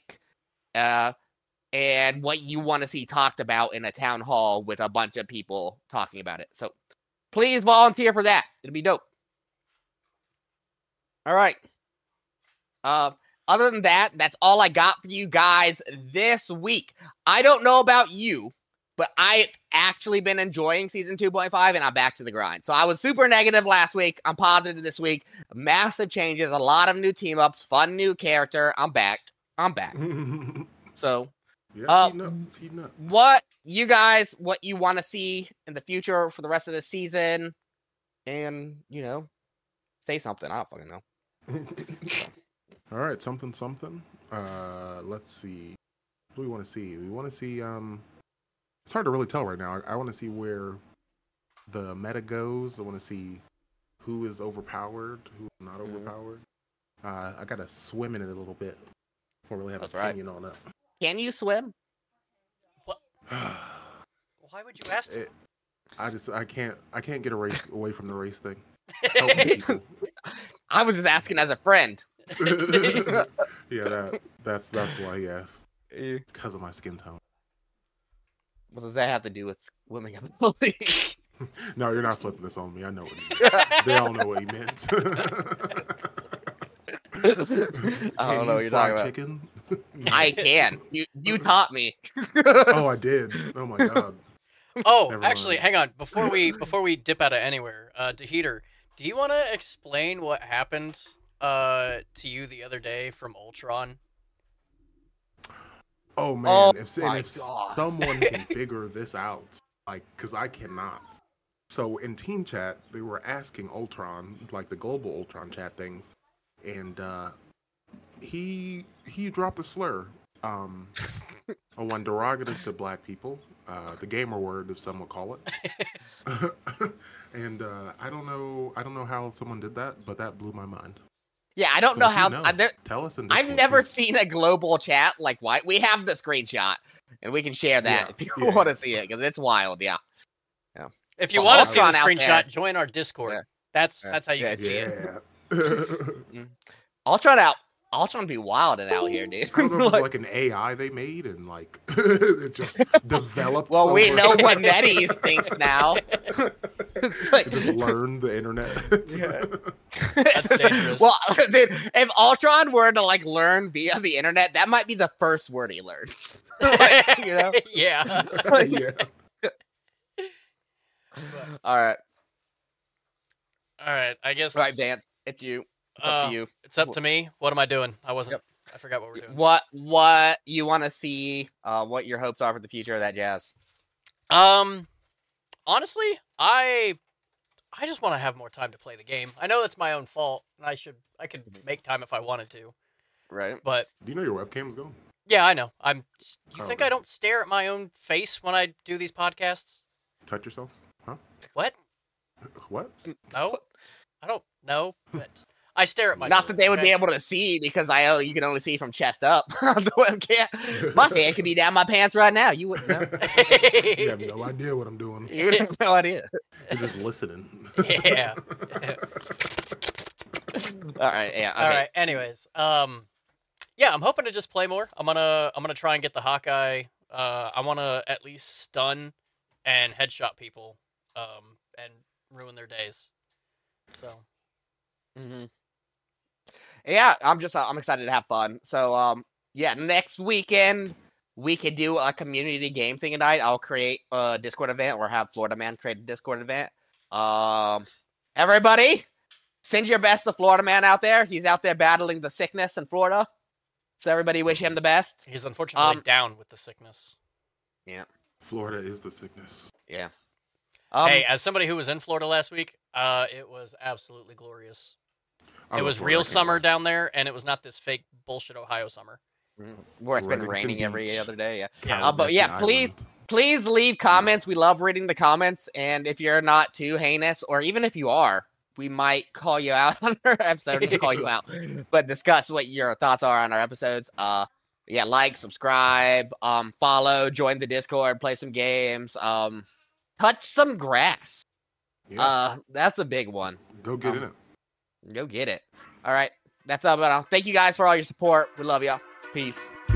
and what you want to see talked about in a town hall with a bunch of people talking about it. So please volunteer for that. It'll be dope. All right. Other than that, that's all I got for you guys this week. I don't know about you, but I've actually been enjoying Season 2.5, and I'm back to the grind. So I was super negative last week. I'm positive this week. Massive changes, a lot of new team-ups, fun new character. I'm back. So, heating up. what you want to see in the future for the rest of the season, and, say something. I don't fucking know. All right, something. Let's see. What do we want to see? We want to see. It's hard to really tell right now. I want to see where the meta goes. I want to see who is overpowered, who's not overpowered. I gotta swim in it a little bit before I really have an opinion on it. Can you swim? What? Why would you ask? I can't get away from the race thing. Help me, people. I was just asking as a friend. Yeah, that's why he asked. It's because of my skin tone. What does that have to do with swimming ability? No, you're not flipping this on me. I know what he meant. They all know what he meant. I don't know what you're talking about. Chicken? I can. You taught me. Oh, I did. Oh my god. Oh, Never actually, mind. hang on. Before we dip out of anywhere, Deheater, do you want to explain what happened to you the other day from Ultron? Oh man, if God. someone can figure this out, because I cannot. So in Team Chat, they were asking Ultron, like the global Ultron chat things, and he dropped a slur, one derogative to black people, the gamer word, if some would call it. And I don't know how someone did that, but that blew my mind. Yeah, I don't So know if you how. know, tell us in I've Discord, never too. seen a global chat like white. We have the screenshot, and we can share that if you Yeah. want to see it because it's wild. Yeah. If you Well, want to see the Ultron out screenshot, there. join our Discord. Yeah. That's how you Yeah, can see it. Yeah. Ultron be wild and out here, dude. I don't know if it's like an AI they made and it just developed. Well, we so know much. what NetEase thinks now. It's like, It just learned the internet. That's dangerous. Well, dude, if Ultron were to learn via the internet, that might be the first word he learns. Yeah. Yeah. All right, All right. I guess. all right, Vance, it's you. It's up to you. It's up to me. What am I doing? I wasn't. Yep. I forgot what we're doing. What you want to see? What your hopes are for the future of that jazz? Honestly, I just want to have more time to play the game. I know that's my own fault, and I could make time if I wanted to. Right. But Do you know your webcam's going? yeah, I know. You Oh, think okay. I don't stare at my own face when I do these podcasts? Touch yourself? Huh? What? What? No, I don't know. But I stare at myself. Not that they would okay? be able to see because you can only see from chest up on the webcam. My hand could be down my pants right now. You wouldn't know. You have no idea what I'm doing. You would have no idea. You're just listening. Yeah. All right. Yeah. Okay. All right. Anyways, yeah, I'm hoping to just play more. I'm gonna try and get the Hawkeye. I want to at least stun and headshot people, and ruin their days. So. Mm-hmm. Yeah, I'm excited to have fun. So, yeah, next weekend we could do a community game thing tonight. I'll create a Discord event or have Florida Man create a Discord event. Everybody, send your best to Florida Man out there. He's out there battling the sickness in Florida. So everybody wish him the best. He's unfortunately down with the sickness. Yeah. Florida is the sickness. Yeah. Hey, as somebody who was in Florida last week, it was absolutely glorious. It was real summer down there, and it was not this fake bullshit Ohio summer. Where it's been raining every other day. Yeah. But yeah, please leave comments. We love reading the comments. And if you're not too heinous, or even if you are, we might call you out on our episode. Just call you out, but discuss what your thoughts are on our episodes. Yeah, like, subscribe, follow, join the Discord, play some games, touch some grass. Yeah. That's a big one. Go get it. Go get it. All right. That's all about it. Thank you guys for all your support. We love y'all. Peace.